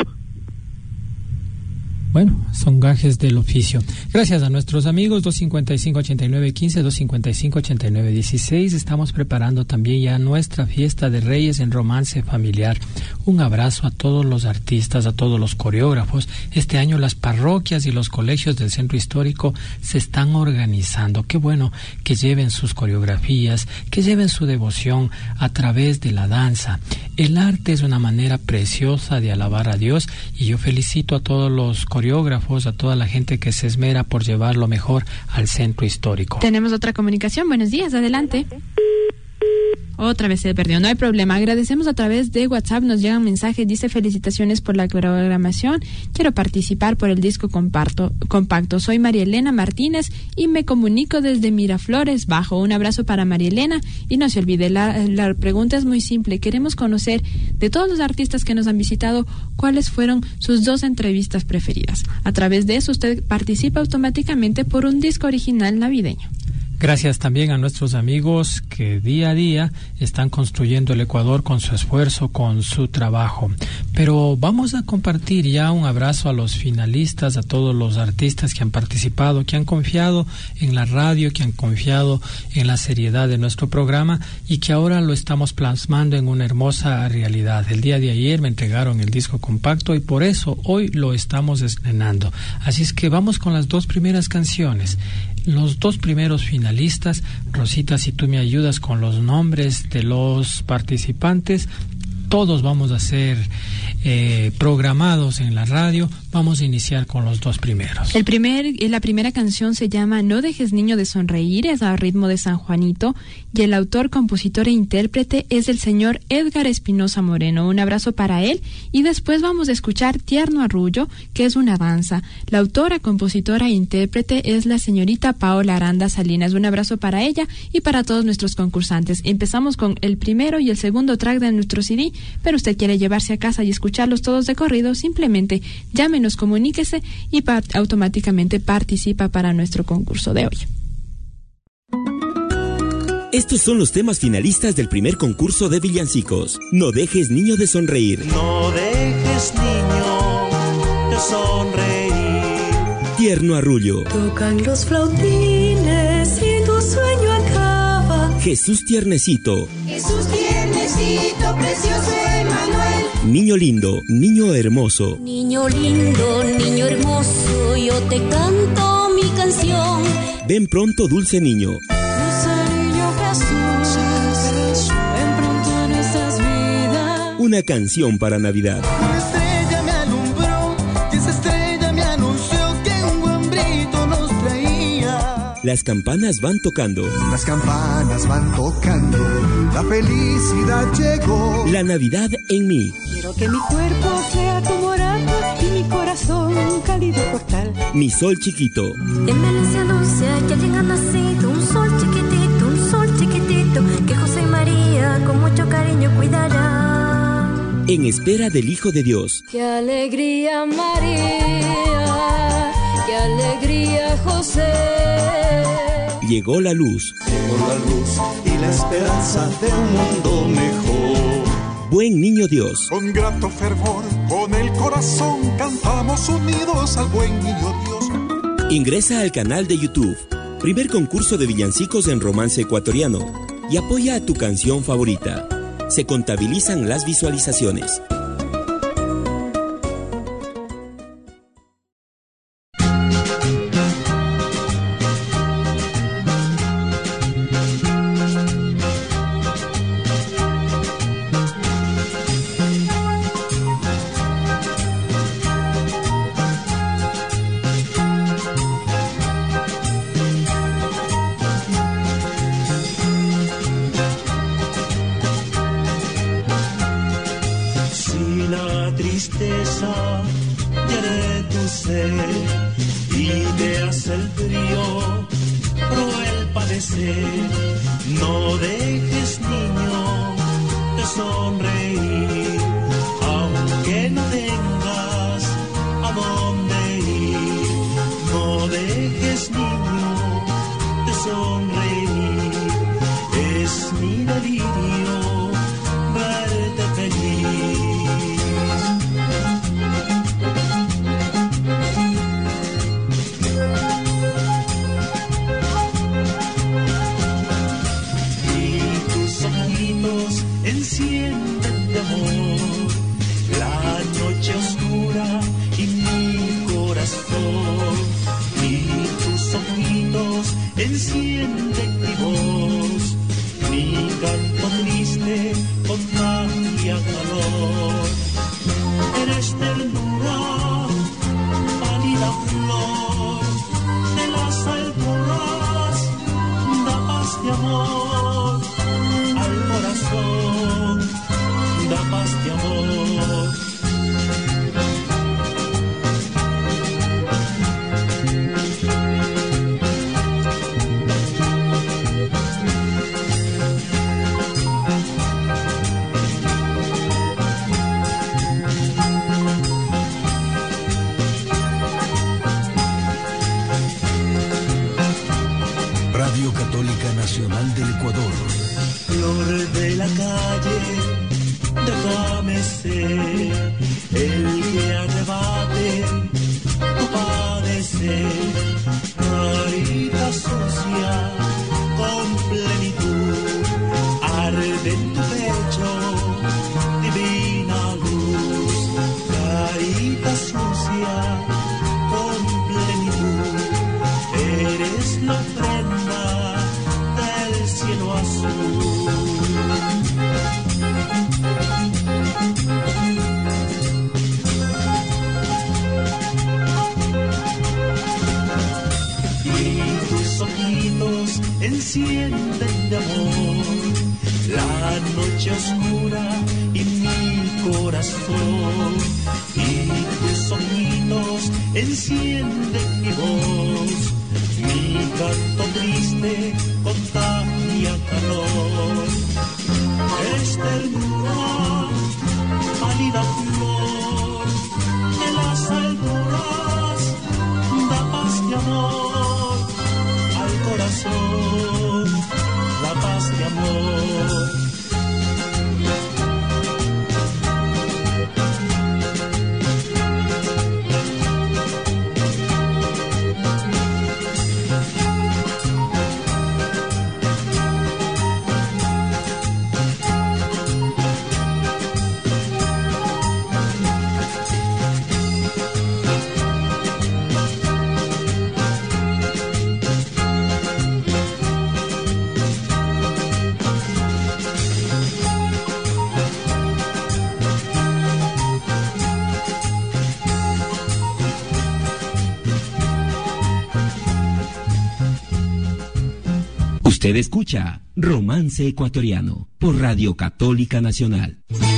Bueno, son gajes del oficio. Gracias a nuestros amigos, dos cinco cinco, ocho nueve uno cinco, dos cinco cinco, ocho nueve uno seis. Estamos preparando también ya nuestra fiesta de Reyes en Romance Familiar. Un abrazo a todos los artistas, a todos los coreógrafos. Este año las parroquias y los colegios del Centro Histórico se están organizando. Qué bueno que lleven sus coreografías, que lleven su devoción a través de la danza. El arte es una manera preciosa de alabar a Dios y yo felicito a todos los coreógrafos, a toda la gente que se esmera por llevar lo mejor al Centro Histórico. Tenemos otra comunicación. Buenos días, adelante. Otra vez se perdió, no hay problema. Agradecemos a través de WhatsApp, nos llegan mensajes, dice: felicitaciones por la programación, quiero participar por el disco comparto, compacto. Soy María Elena Martínez y me comunico desde Miraflores Bajo. Un abrazo para María Elena y no se olvide, la, la pregunta es muy simple. Queremos conocer de todos los artistas que nos han visitado, cuáles fueron sus dos entrevistas preferidas. A través de eso usted participa automáticamente por un disco original navideño. Gracias también a nuestros amigos que día a día están construyendo el Ecuador con su esfuerzo, con su trabajo. Pero vamos a compartir ya un abrazo a los finalistas, a todos los artistas que han participado, que han confiado en la radio, que han confiado en la seriedad de nuestro programa y que ahora lo estamos plasmando en una hermosa realidad. El día de ayer me entregaron el disco compacto y por eso hoy lo estamos estrenando. Así es que vamos con las dos primeras canciones. Los dos primeros finalistas, Rosita, si tú me ayudas con los nombres de los participantes, todos vamos a ser eh, programados en la radio. Vamos a iniciar con los dos primeros. El primer, la primera canción se llama No dejes niño de sonreír, es a ritmo de San Juanito, y el autor, compositor e intérprete es el señor Edgar Espinosa Moreno. Un abrazo para él, y después vamos a escuchar Tierno Arrullo, que es una danza. La autora, compositora e intérprete es la señorita Paola Aranda Salinas. Un abrazo para ella y para todos nuestros concursantes. Empezamos con el primero y el segundo track de nuestro C D, pero usted quiere llevarse a casa y escucharlos todos de corrido, simplemente llámenos, comuníquese y pa- automáticamente participa para nuestro concurso de hoy. Estos son los temas finalistas del primer concurso de villancicos. No dejes niño de sonreír. No dejes niño de sonreír. Tierno Arrullo. Tocan los flautines y tu sueño acaba. Jesús tiernecito. Jesús tiernecito, precioso Emanuel. Niño lindo, niño hermoso. Niño lindo, niño hermoso, yo te canto mi canción. Ven pronto, dulce niño. Dulce niño Jesús, ven pronto en nuestras vidas. Una canción para Navidad. Una estrella me alumbró y esa estrella me anunció que un guambrito nos traía. Las campanas van tocando. Las campanas van tocando. La felicidad llegó. La Navidad en mí. Quiero que mi cuerpo sea tu morada y mi corazón un cálido portal. Mi sol chiquito. En Belén se anuncia que alguien ha nacido, un sol chiquitito, un sol chiquitito, que José y María con mucho cariño cuidará. En espera del Hijo de Dios. ¡Qué alegría María! ¡Qué alegría José! Llegó la luz. Llegó la luz y la esperanza de un mundo mejor. Buen niño Dios. Con grato fervor, con el corazón, cantamos unidos al buen niño Dios. Ingresa al canal de YouTube, primer concurso de villancicos en romance ecuatoriano, y apoya a tu canción favorita. Se contabilizan las visualizaciones. No dejes niño de sonreír, aunque no tengas a dónde ir. No dejes niño de sonreír, es mi delirio verte feliz. enciende mi voz, mi canto triste contagia calor. Eres ternura, pálida flor de las alturas, da paz de amor al corazón, da paz de amor. Radio Católica Nacional del Ecuador. Flor de la calle, déjame ser el que arrebate tu padecer. Carita sucia con plenitud, arde en tu pecho divina luz. Carita sucia con plenitud, eres la ofrenda del cielo azul. Y tus ojitos encienden de amor la noche oscura y mi corazón. Y tus ojitos encienden mi voz, mi canto triste contagia calor. Eres ternura, pálida flor de las alturas, da paz de amor al corazón, la paz de amor. Usted escucha Romance Ecuatoriano por Radio Católica Nacional.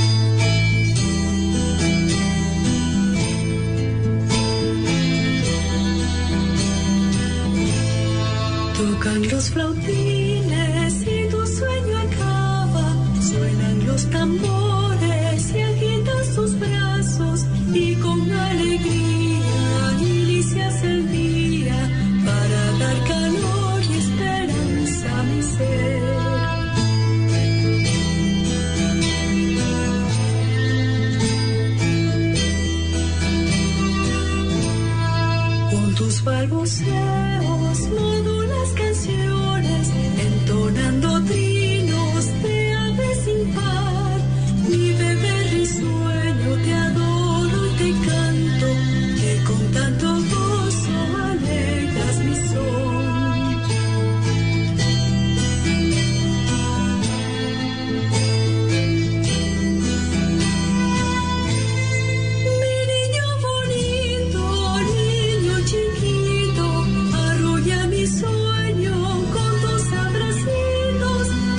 Tocan los flautines y tu sueño acaba, suenan los tambores y agitas tus brazos y con alegría inicias el día para dar calor y esperanza a mi ser. Con tus balbuceos modulas canciones, entonando trinos de aves sin par. Mi bebé risueño, te adoro y te canto, que con tanto gozo alegras mi son. Mi niño bonito, niño chiquito, arrulla mi sueño con tus abracitos,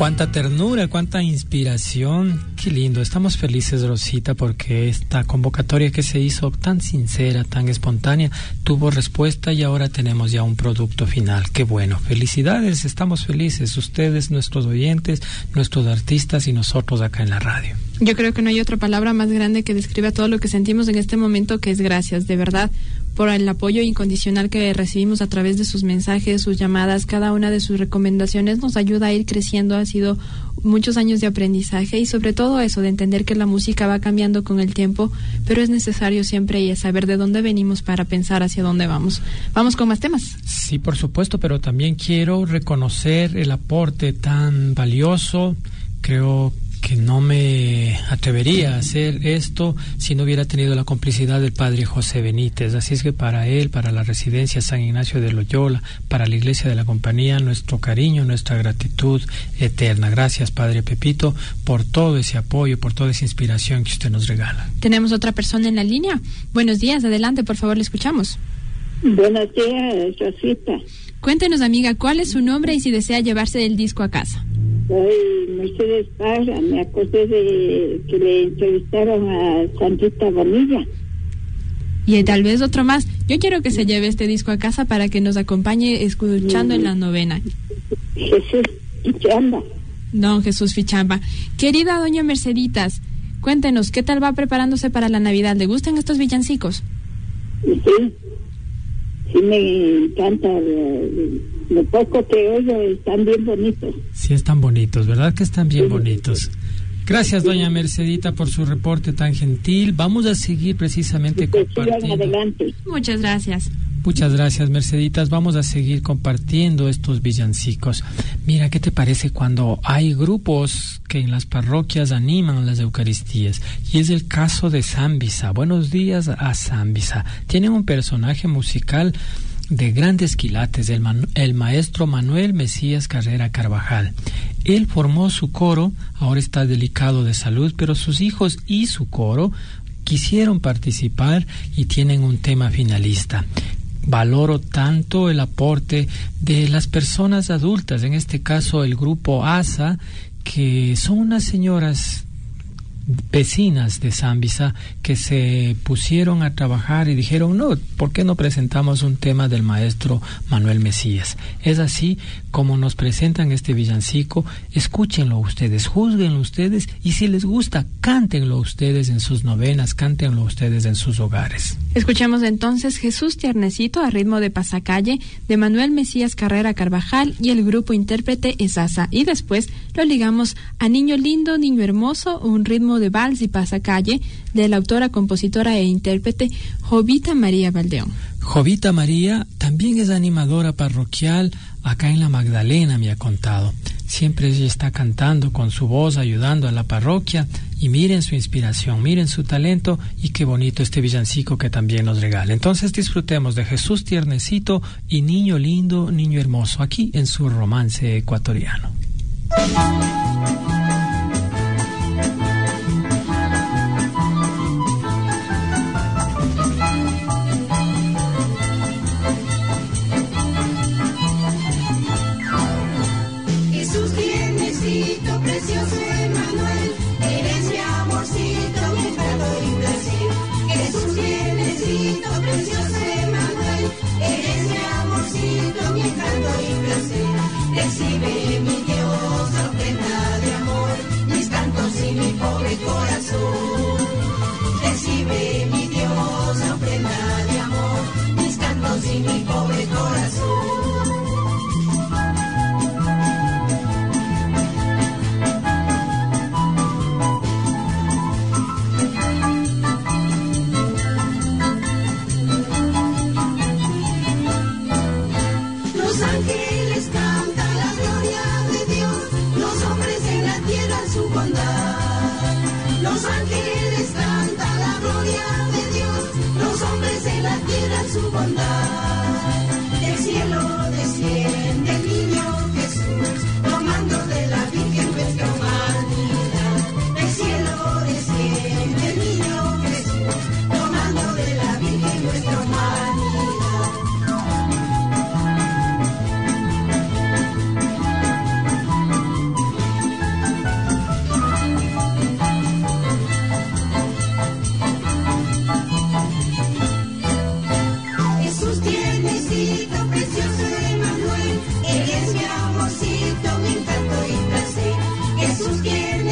Cuánta ternura, cuánta inspiración, qué lindo. Estamos felices, Rosita, porque esta convocatoria que se hizo tan sincera, tan espontánea, tuvo respuesta y ahora tenemos ya un producto final. Qué bueno, felicidades, estamos felices, ustedes, nuestros oyentes, nuestros artistas y nosotros acá en la radio. Yo creo que no hay otra palabra más grande que describa todo lo que sentimos en este momento, que es gracias, de verdad, por el apoyo incondicional que recibimos a través de sus mensajes, sus llamadas. Cada una de sus recomendaciones nos ayuda a ir creciendo. Ha sido muchos años de aprendizaje y sobre todo eso de entender que la música va cambiando con el tiempo, pero es necesario siempre saber de dónde venimos para pensar hacia dónde vamos. Vamos con más temas. Sí, por supuesto, pero también quiero reconocer el aporte tan valioso. Creo que no me atrevería a hacer esto si no hubiera tenido la complicidad del padre José Benítez. Así es que para él, para la residencia San Ignacio de Loyola, para la Iglesia de la Compañía, nuestro cariño, nuestra gratitud eterna. Gracias, padre Pepito, por todo ese apoyo, por toda esa inspiración que usted nos regala. Tenemos otra persona en la línea. Buenos días, adelante, por favor, le escuchamos. Buenos días, Rosita. Cuéntenos, amiga, ¿cuál es su nombre y si desea llevarse el disco a casa? Soy Mercedes Parra, me acordé de que le entrevistaron a Santita Bonilla. Y tal vez otro más. Yo quiero que se lleve este disco a casa para que nos acompañe escuchando mm. en la novena. Jesús Fichamba. Don Jesús Fichamba. Querida doña Merceditas, cuéntenos, ¿qué tal va preparándose para la Navidad? ¿Le gustan estos villancicos? Sí, sí me encanta. Lo poco que oigo están bien bonitos. Sí, están bonitos, ¿verdad que están bien bonitos? Gracias, doña Mercedita, por su reporte tan gentil. Vamos a seguir precisamente compartiendo. Adelante. Muchas gracias. Muchas gracias, Merceditas. Vamos a seguir compartiendo estos villancicos. Mira, ¿qué te parece cuando hay grupos que en las parroquias animan las Eucaristías? Y es el caso de Zambisa. Buenos días a Zambisa. Tienen un personaje musical de grandes quilates, el, man, el maestro Manuel Mesías Carrera Carvajal. Él formó su coro, ahora está delicado de salud, pero sus hijos y su coro quisieron participar y tienen un tema finalista. Valoro tanto el aporte de las personas adultas, en este caso el grupo A S A, que son unas señoras vecinas de Zambisa que se pusieron a trabajar y dijeron, no, ¿por qué no presentamos un tema del maestro Manuel Mesías? Es así como nos presentan este villancico. Escúchenlo ustedes, júzguenlo ustedes y si les gusta, cántenlo ustedes en sus novenas, cántenlo ustedes en sus hogares. Escuchemos entonces Jesús Tiernecito a ritmo de pasacalle de Manuel Mesías Carrera Carvajal y el grupo intérprete es A S A, y después lo ligamos a Niño Lindo, Niño Hermoso, un ritmo de vals y pasacalle de la autora, compositora e intérprete Jovita María Valdeón. Jovita María también es animadora parroquial acá en la Magdalena, me ha contado. Siempre ella está cantando con su voz, ayudando a la parroquia, y miren su inspiración, miren su talento, y qué bonito este villancico que también nos regala. Entonces disfrutemos de Jesús Tiernecito y Niño Lindo, Niño Hermoso, aquí en su Romance Ecuatoriano. Precioso Emanuel, eres mi amorcito, mi encanto y placer. Jesús tiernecito, precioso Emanuel, eres mi amorcito, mi encanto y placer. Recibe mi Dios, ofrenda de amor.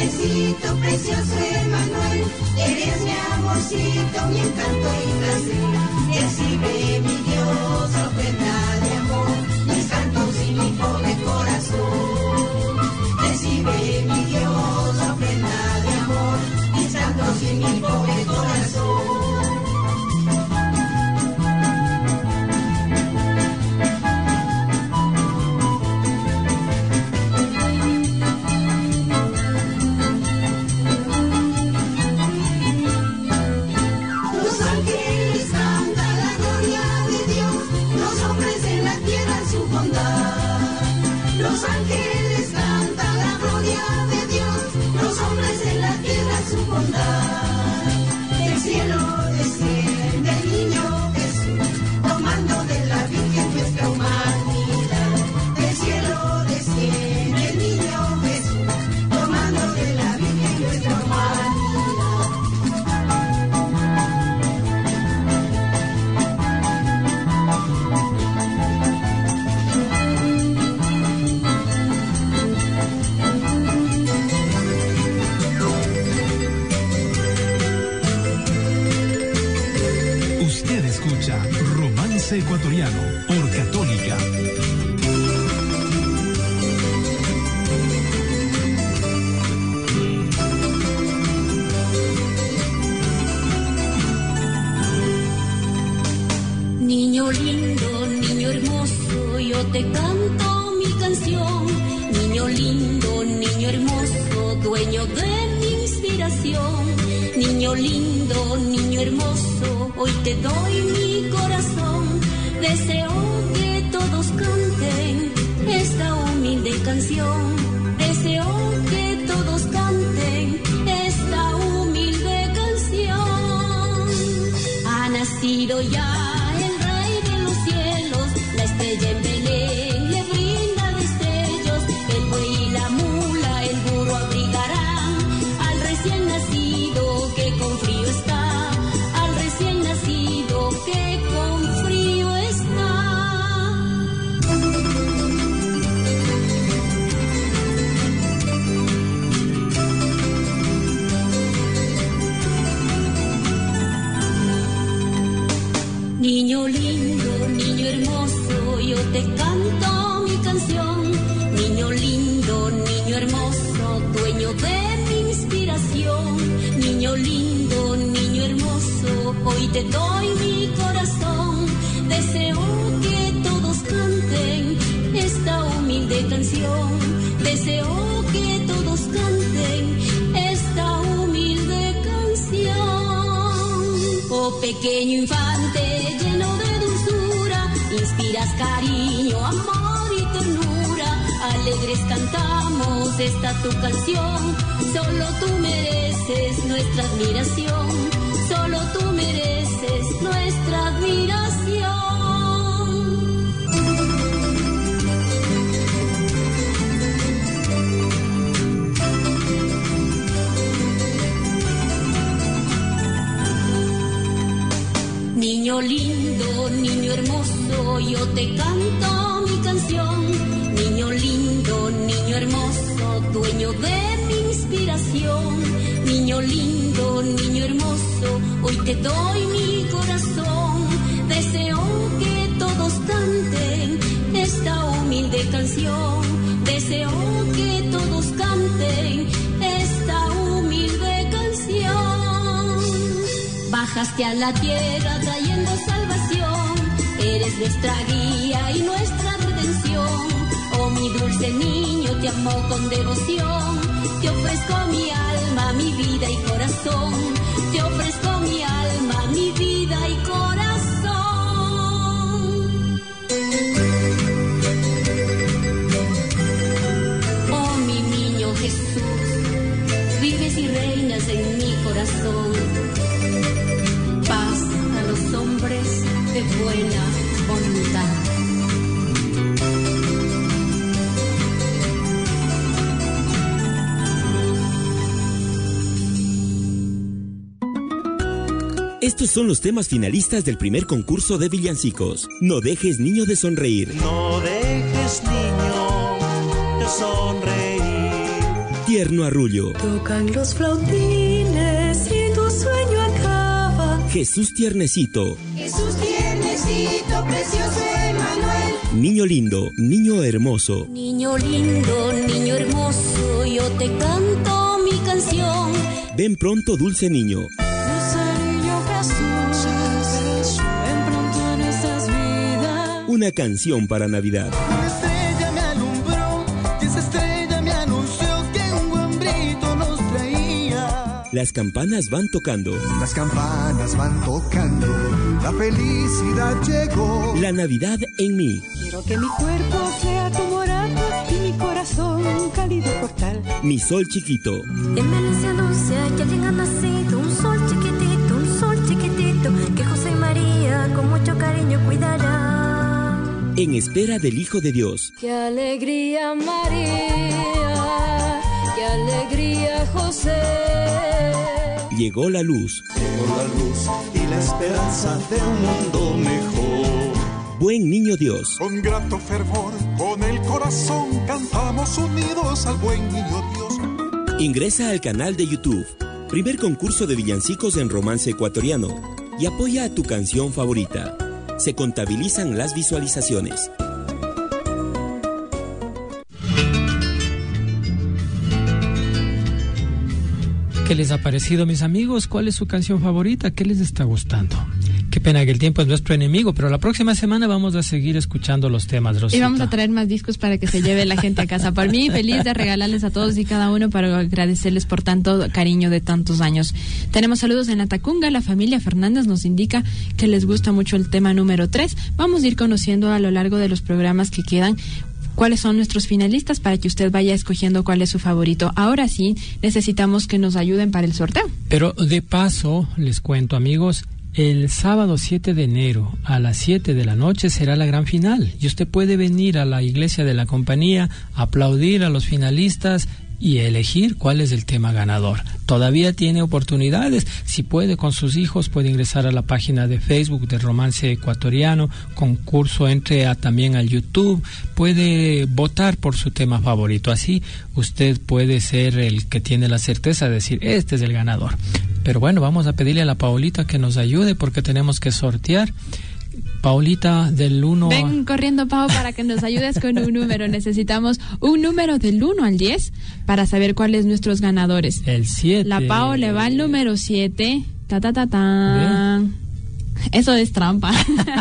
vientecito precioso Emanuel, eres mi amorcito, mi encanto y placer. Recibe mi Dios ofrenda de amor, mis cantos y mi pobre corazón. Recibe mi Dios ofrenda de amor, mis cantos y mi pobre corazón. Los ángeles cantan la gloria de Dios, los hombres en la tierra su bondad. Del cielo desciende el niño Jesús, tomando de la Virgen nuestra humanidad. Del cielo desciende el niño Jesús, tomando de la Virgen nuestra humanidad. Escucha Romance Ecuatoriano por Católica. Niño lindo, niño hermoso, yo te canto mi canción. Niño lindo, niño hermoso, dueño de mi inspiración. Niño lindo, niño hermoso, hoy te doy mi corazón. Deseo que todos canten esta humilde canción. Deseo que todos canten esta humilde canción. Ha nacido ya el Rey de los cielos, la estrella en Belén le brinda destellos. El buey y la mula, el burro abrigarán al recién nacido que con frío está, al recién nacido que con frío está. Niño lindo, niño hermoso, yo te canto mi canción. Niño lindo, niño hermoso, dueño de mi inspiración. Niño lindo, niño hermoso, hoy te doy mi corazón. Deseo que todos canten esta humilde canción. Deseo que todos canten esta humilde canción. Oh pequeño infante lleno de dulzura, inspiras cariño, amor y ternura. Alegres cantamos esta tu canción. Solo tú mereces nuestra admiración. Solo tú mereces nuestra admiración. Niño lindo, niño hermoso, yo te canto mi canción. Niño lindo, niño hermoso, dueño de mi inspiración. Niño lindo, niño hermoso, hoy te doy mi corazón. Deseo que todos canten esta humilde canción. Deseo que todos canten esta humilde canción. Bajaste a la tierra trayendo salvación, eres nuestra guía y nuestra redención. Oh mi dulce niño, te amo con devoción. Te ofrezco mi alma, mi vida y corazón. Te ofrezco mi alma, mi vida y corazón. Oh mi niño Jesús, vives y reinas en mi corazón. Paz a los hombres de buena voluntad. Estos son los temas finalistas del primer concurso de villancicos. No dejes, niño, de sonreír. No dejes, niño, de sonreír. tierno arrullo. Tocan los flautines y tu sueño acaba. Jesús tiernecito. Jesús tiernecito, precioso Emanuel. Niño lindo, niño hermoso. Niño lindo, niño hermoso, yo te canto mi canción. Ven pronto, dulce niño. Dulce niño Jesús, ven pronto a nuestras vidas. Una canción para Navidad. Una estrella me alumbró y esa estrella me anunció que un guambrito nos traía. Las campanas van tocando. Las campanas van tocando. La felicidad llegó. La Navidad en mí. Quiero que mi cuerpo sea tu morada y mi corazón un cálido portal. Mi sol chiquito. En Belén se anuncia que alguien ha nacido, un sol chiquitito, un sol chiquitito, que José y María con mucho cariño cuidará. En espera del Hijo de Dios. ¡Qué alegría María! ¡Qué alegría José! Llegó la luz. Llegó la luz y la esperanza de un mundo mejor. Buen niño Dios. Con grato fervor, con el corazón, cantamos unidos al buen niño Dios. Ingresa al canal de YouTube, primer concurso de villancicos en romance ecuatoriano, y apoya a tu canción favorita. Se contabilizan las visualizaciones. ¿Qué les ha parecido, mis amigos? ¿Cuál es su canción favorita? ¿Qué les está gustando? Qué pena que el tiempo es nuestro enemigo, pero la próxima semana vamos a seguir escuchando los temas, Rosita. Y vamos a traer más discos para que se lleve la gente a casa. Por mí, feliz de regalarles a todos y cada uno para agradecerles por tanto cariño de tantos años. Tenemos saludos en la Tacunga. La familia Fernández nos indica que les gusta mucho el tema número tres. Vamos a ir conociendo a lo largo de los programas que quedan cuáles son nuestros finalistas para que usted vaya escogiendo cuál es su favorito. Ahora sí, necesitamos que nos ayuden para el sorteo. Pero de paso, les cuento, amigos, el sábado siete de enero a las siete de la noche será la gran final y usted puede venir a la iglesia de la compañía, aplaudir a los finalistas y elegir cuál es el tema ganador. Todavía tiene oportunidades. Si puede con sus hijos, puede ingresar a la página de Facebook de Romance Ecuatoriano, concurso, entre a, también al YouTube, puede votar por su tema favorito. Así usted puede ser el que tiene la certeza de decir, este es el ganador. Pero bueno, vamos a pedirle a la Paulita que nos ayude porque tenemos que sortear. Paulita, del uno... Ven corriendo, Pau, para que nos ayudes con un número. Necesitamos un número del uno al diez para saber cuáles nuestros ganadores. El siete. La Pau le va al número siete. Ta, ta, ta, ta. Eso es trampa.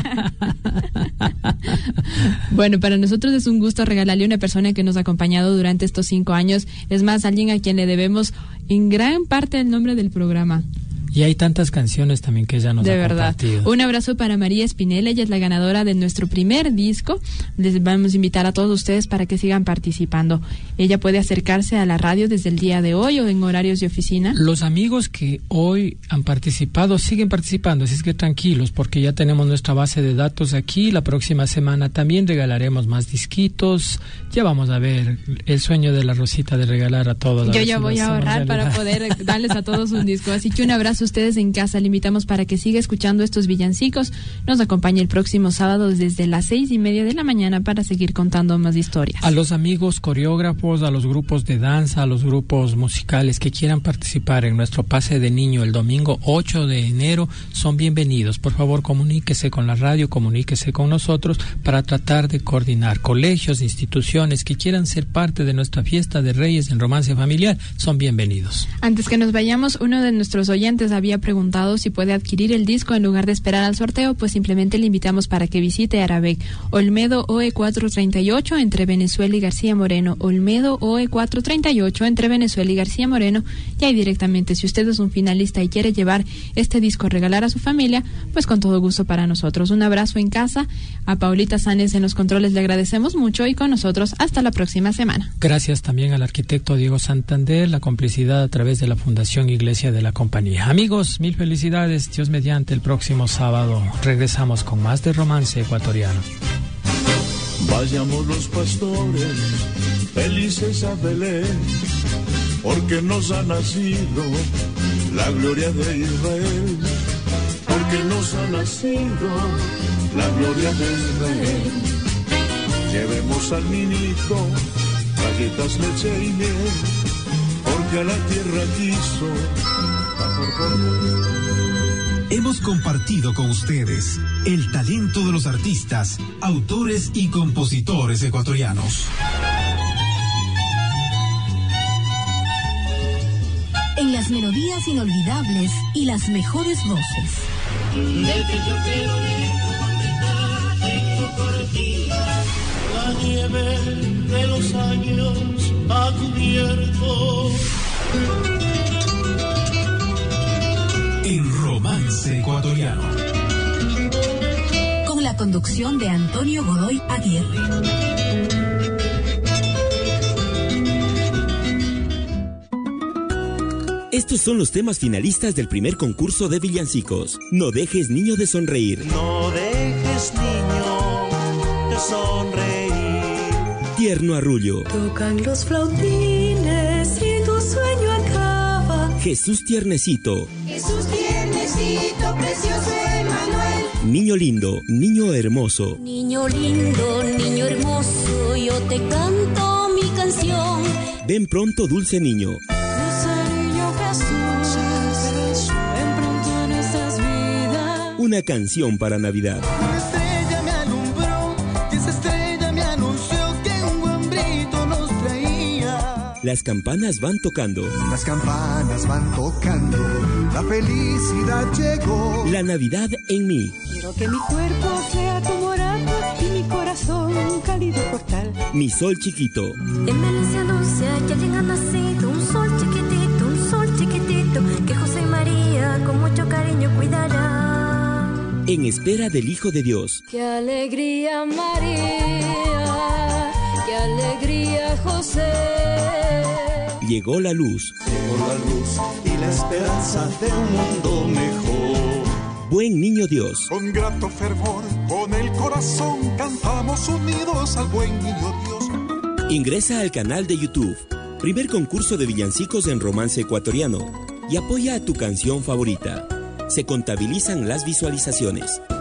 Bueno, para nosotros es un gusto regalarle a una persona que nos ha acompañado durante estos cinco años. Es más, alguien a quien le debemos en gran parte el nombre del programa. Y hay tantas canciones también que ella nos de ha verdad. compartido. Un abrazo para María Espinela, ella es la ganadora de nuestro primer disco. Les vamos a invitar a todos ustedes para que sigan participando. Ella puede acercarse a la radio desde el día de hoy o en horarios de oficina. Los amigos que hoy han participado siguen participando, así es que tranquilos, porque ya tenemos nuestra base de datos aquí. La próxima semana también regalaremos más disquitos. Ya vamos a ver el sueño de la Rosita de regalar a todos. Yo ya si voy a ahorrar para poder darles a todos un disco. Así que un abrazo a ustedes en casa. Le invitamos para que siga escuchando estos villancicos. Nos acompañe el próximo sábado desde las seis y media de la mañana para seguir contando más historias. A los amigos coreógrafos, a los grupos de danza, a los grupos musicales que quieran participar en nuestro pase de niño el domingo ocho de enero, son bienvenidos. Por favor, comuníquese con la radio, comuníquese con nosotros para tratar de coordinar. Colegios, instituciones que quieran ser parte de nuestra fiesta de Reyes en Romance Familiar, son bienvenidos. Antes que nos vayamos, uno de nuestros oyentes había preguntado si puede adquirir el disco en lugar de esperar al sorteo. Pues simplemente le invitamos para que visite Arabec, Olmedo O E cuatrocientos treinta y ocho entre Venezuela y García Moreno. Olmedo O E cuatrocientos treinta y ocho entre Venezuela y García Moreno. Y ahí directamente, si usted es un finalista y quiere llevar este disco a regalar a su familia, pues con todo gusto para nosotros. Un abrazo en casa. A Paulita Sánchez en los controles le agradecemos mucho y con nosotros hasta la próxima semana. Gracias también al arquitecto Diego Santander, la complicidad a través de la Fundación Iglesia de la Compañía. Amigos, mil felicidades. Dios mediante, el próximo sábado regresamos con más de Romance Ecuatoriano. Vayamos los pastores felices a Belén, porque nos ha nacido la gloria de Israel, porque nos ha nacido la gloria de Israel. Llevemos al niñito galletas, leche y miel, que a la tierra quiso. Hemos compartido con ustedes el talento de los artistas, autores y compositores ecuatorianos. En las melodías inolvidables y las mejores voces. De que yo quiero ir tengo por ti. La nieve de los años ha cubierto. En Romance Ecuatoriano. Con la conducción de Antonio Godoy Aguirre. Estos son los temas finalistas del primer concurso de villancicos. No dejes, niño, de sonreír. No dejes, niño, de sonreír. Tierno arrullo. Tocan los flautines y tu sueño acaba. Jesús tiernecito. Jesús tiernecito, precioso Emanuel. Niño lindo, niño hermoso. Niño lindo, niño hermoso, yo te canto mi canción. Ven pronto, dulce niño. Una canción para Navidad. Una estrella me alumbró y esa estrella me anunció que un guambrito nos traía. Las campanas van tocando. Las campanas van tocando. La felicidad llegó. La Navidad en mí. Quiero que mi cuerpo sea tu morada y mi corazón un cálido portal. Mi sol chiquito. En Belén se anuncia que alguien ha nacido, un sol chiquitito, un sol chiquitito, que José y María con mucho cariño cuidarán. En espera del Hijo de Dios. ¡Qué alegría, María! ¡Qué alegría, José! Llegó la luz. Llegó la luz y la esperanza de un mundo mejor. Buen niño Dios. Con grato fervor, con el corazón, cantamos unidos al buen niño Dios. Ingresa al canal de YouTube. Primer concurso de villancicos en romance ecuatoriano. Y apoya a tu canción favorita. Se contabilizan las visualizaciones.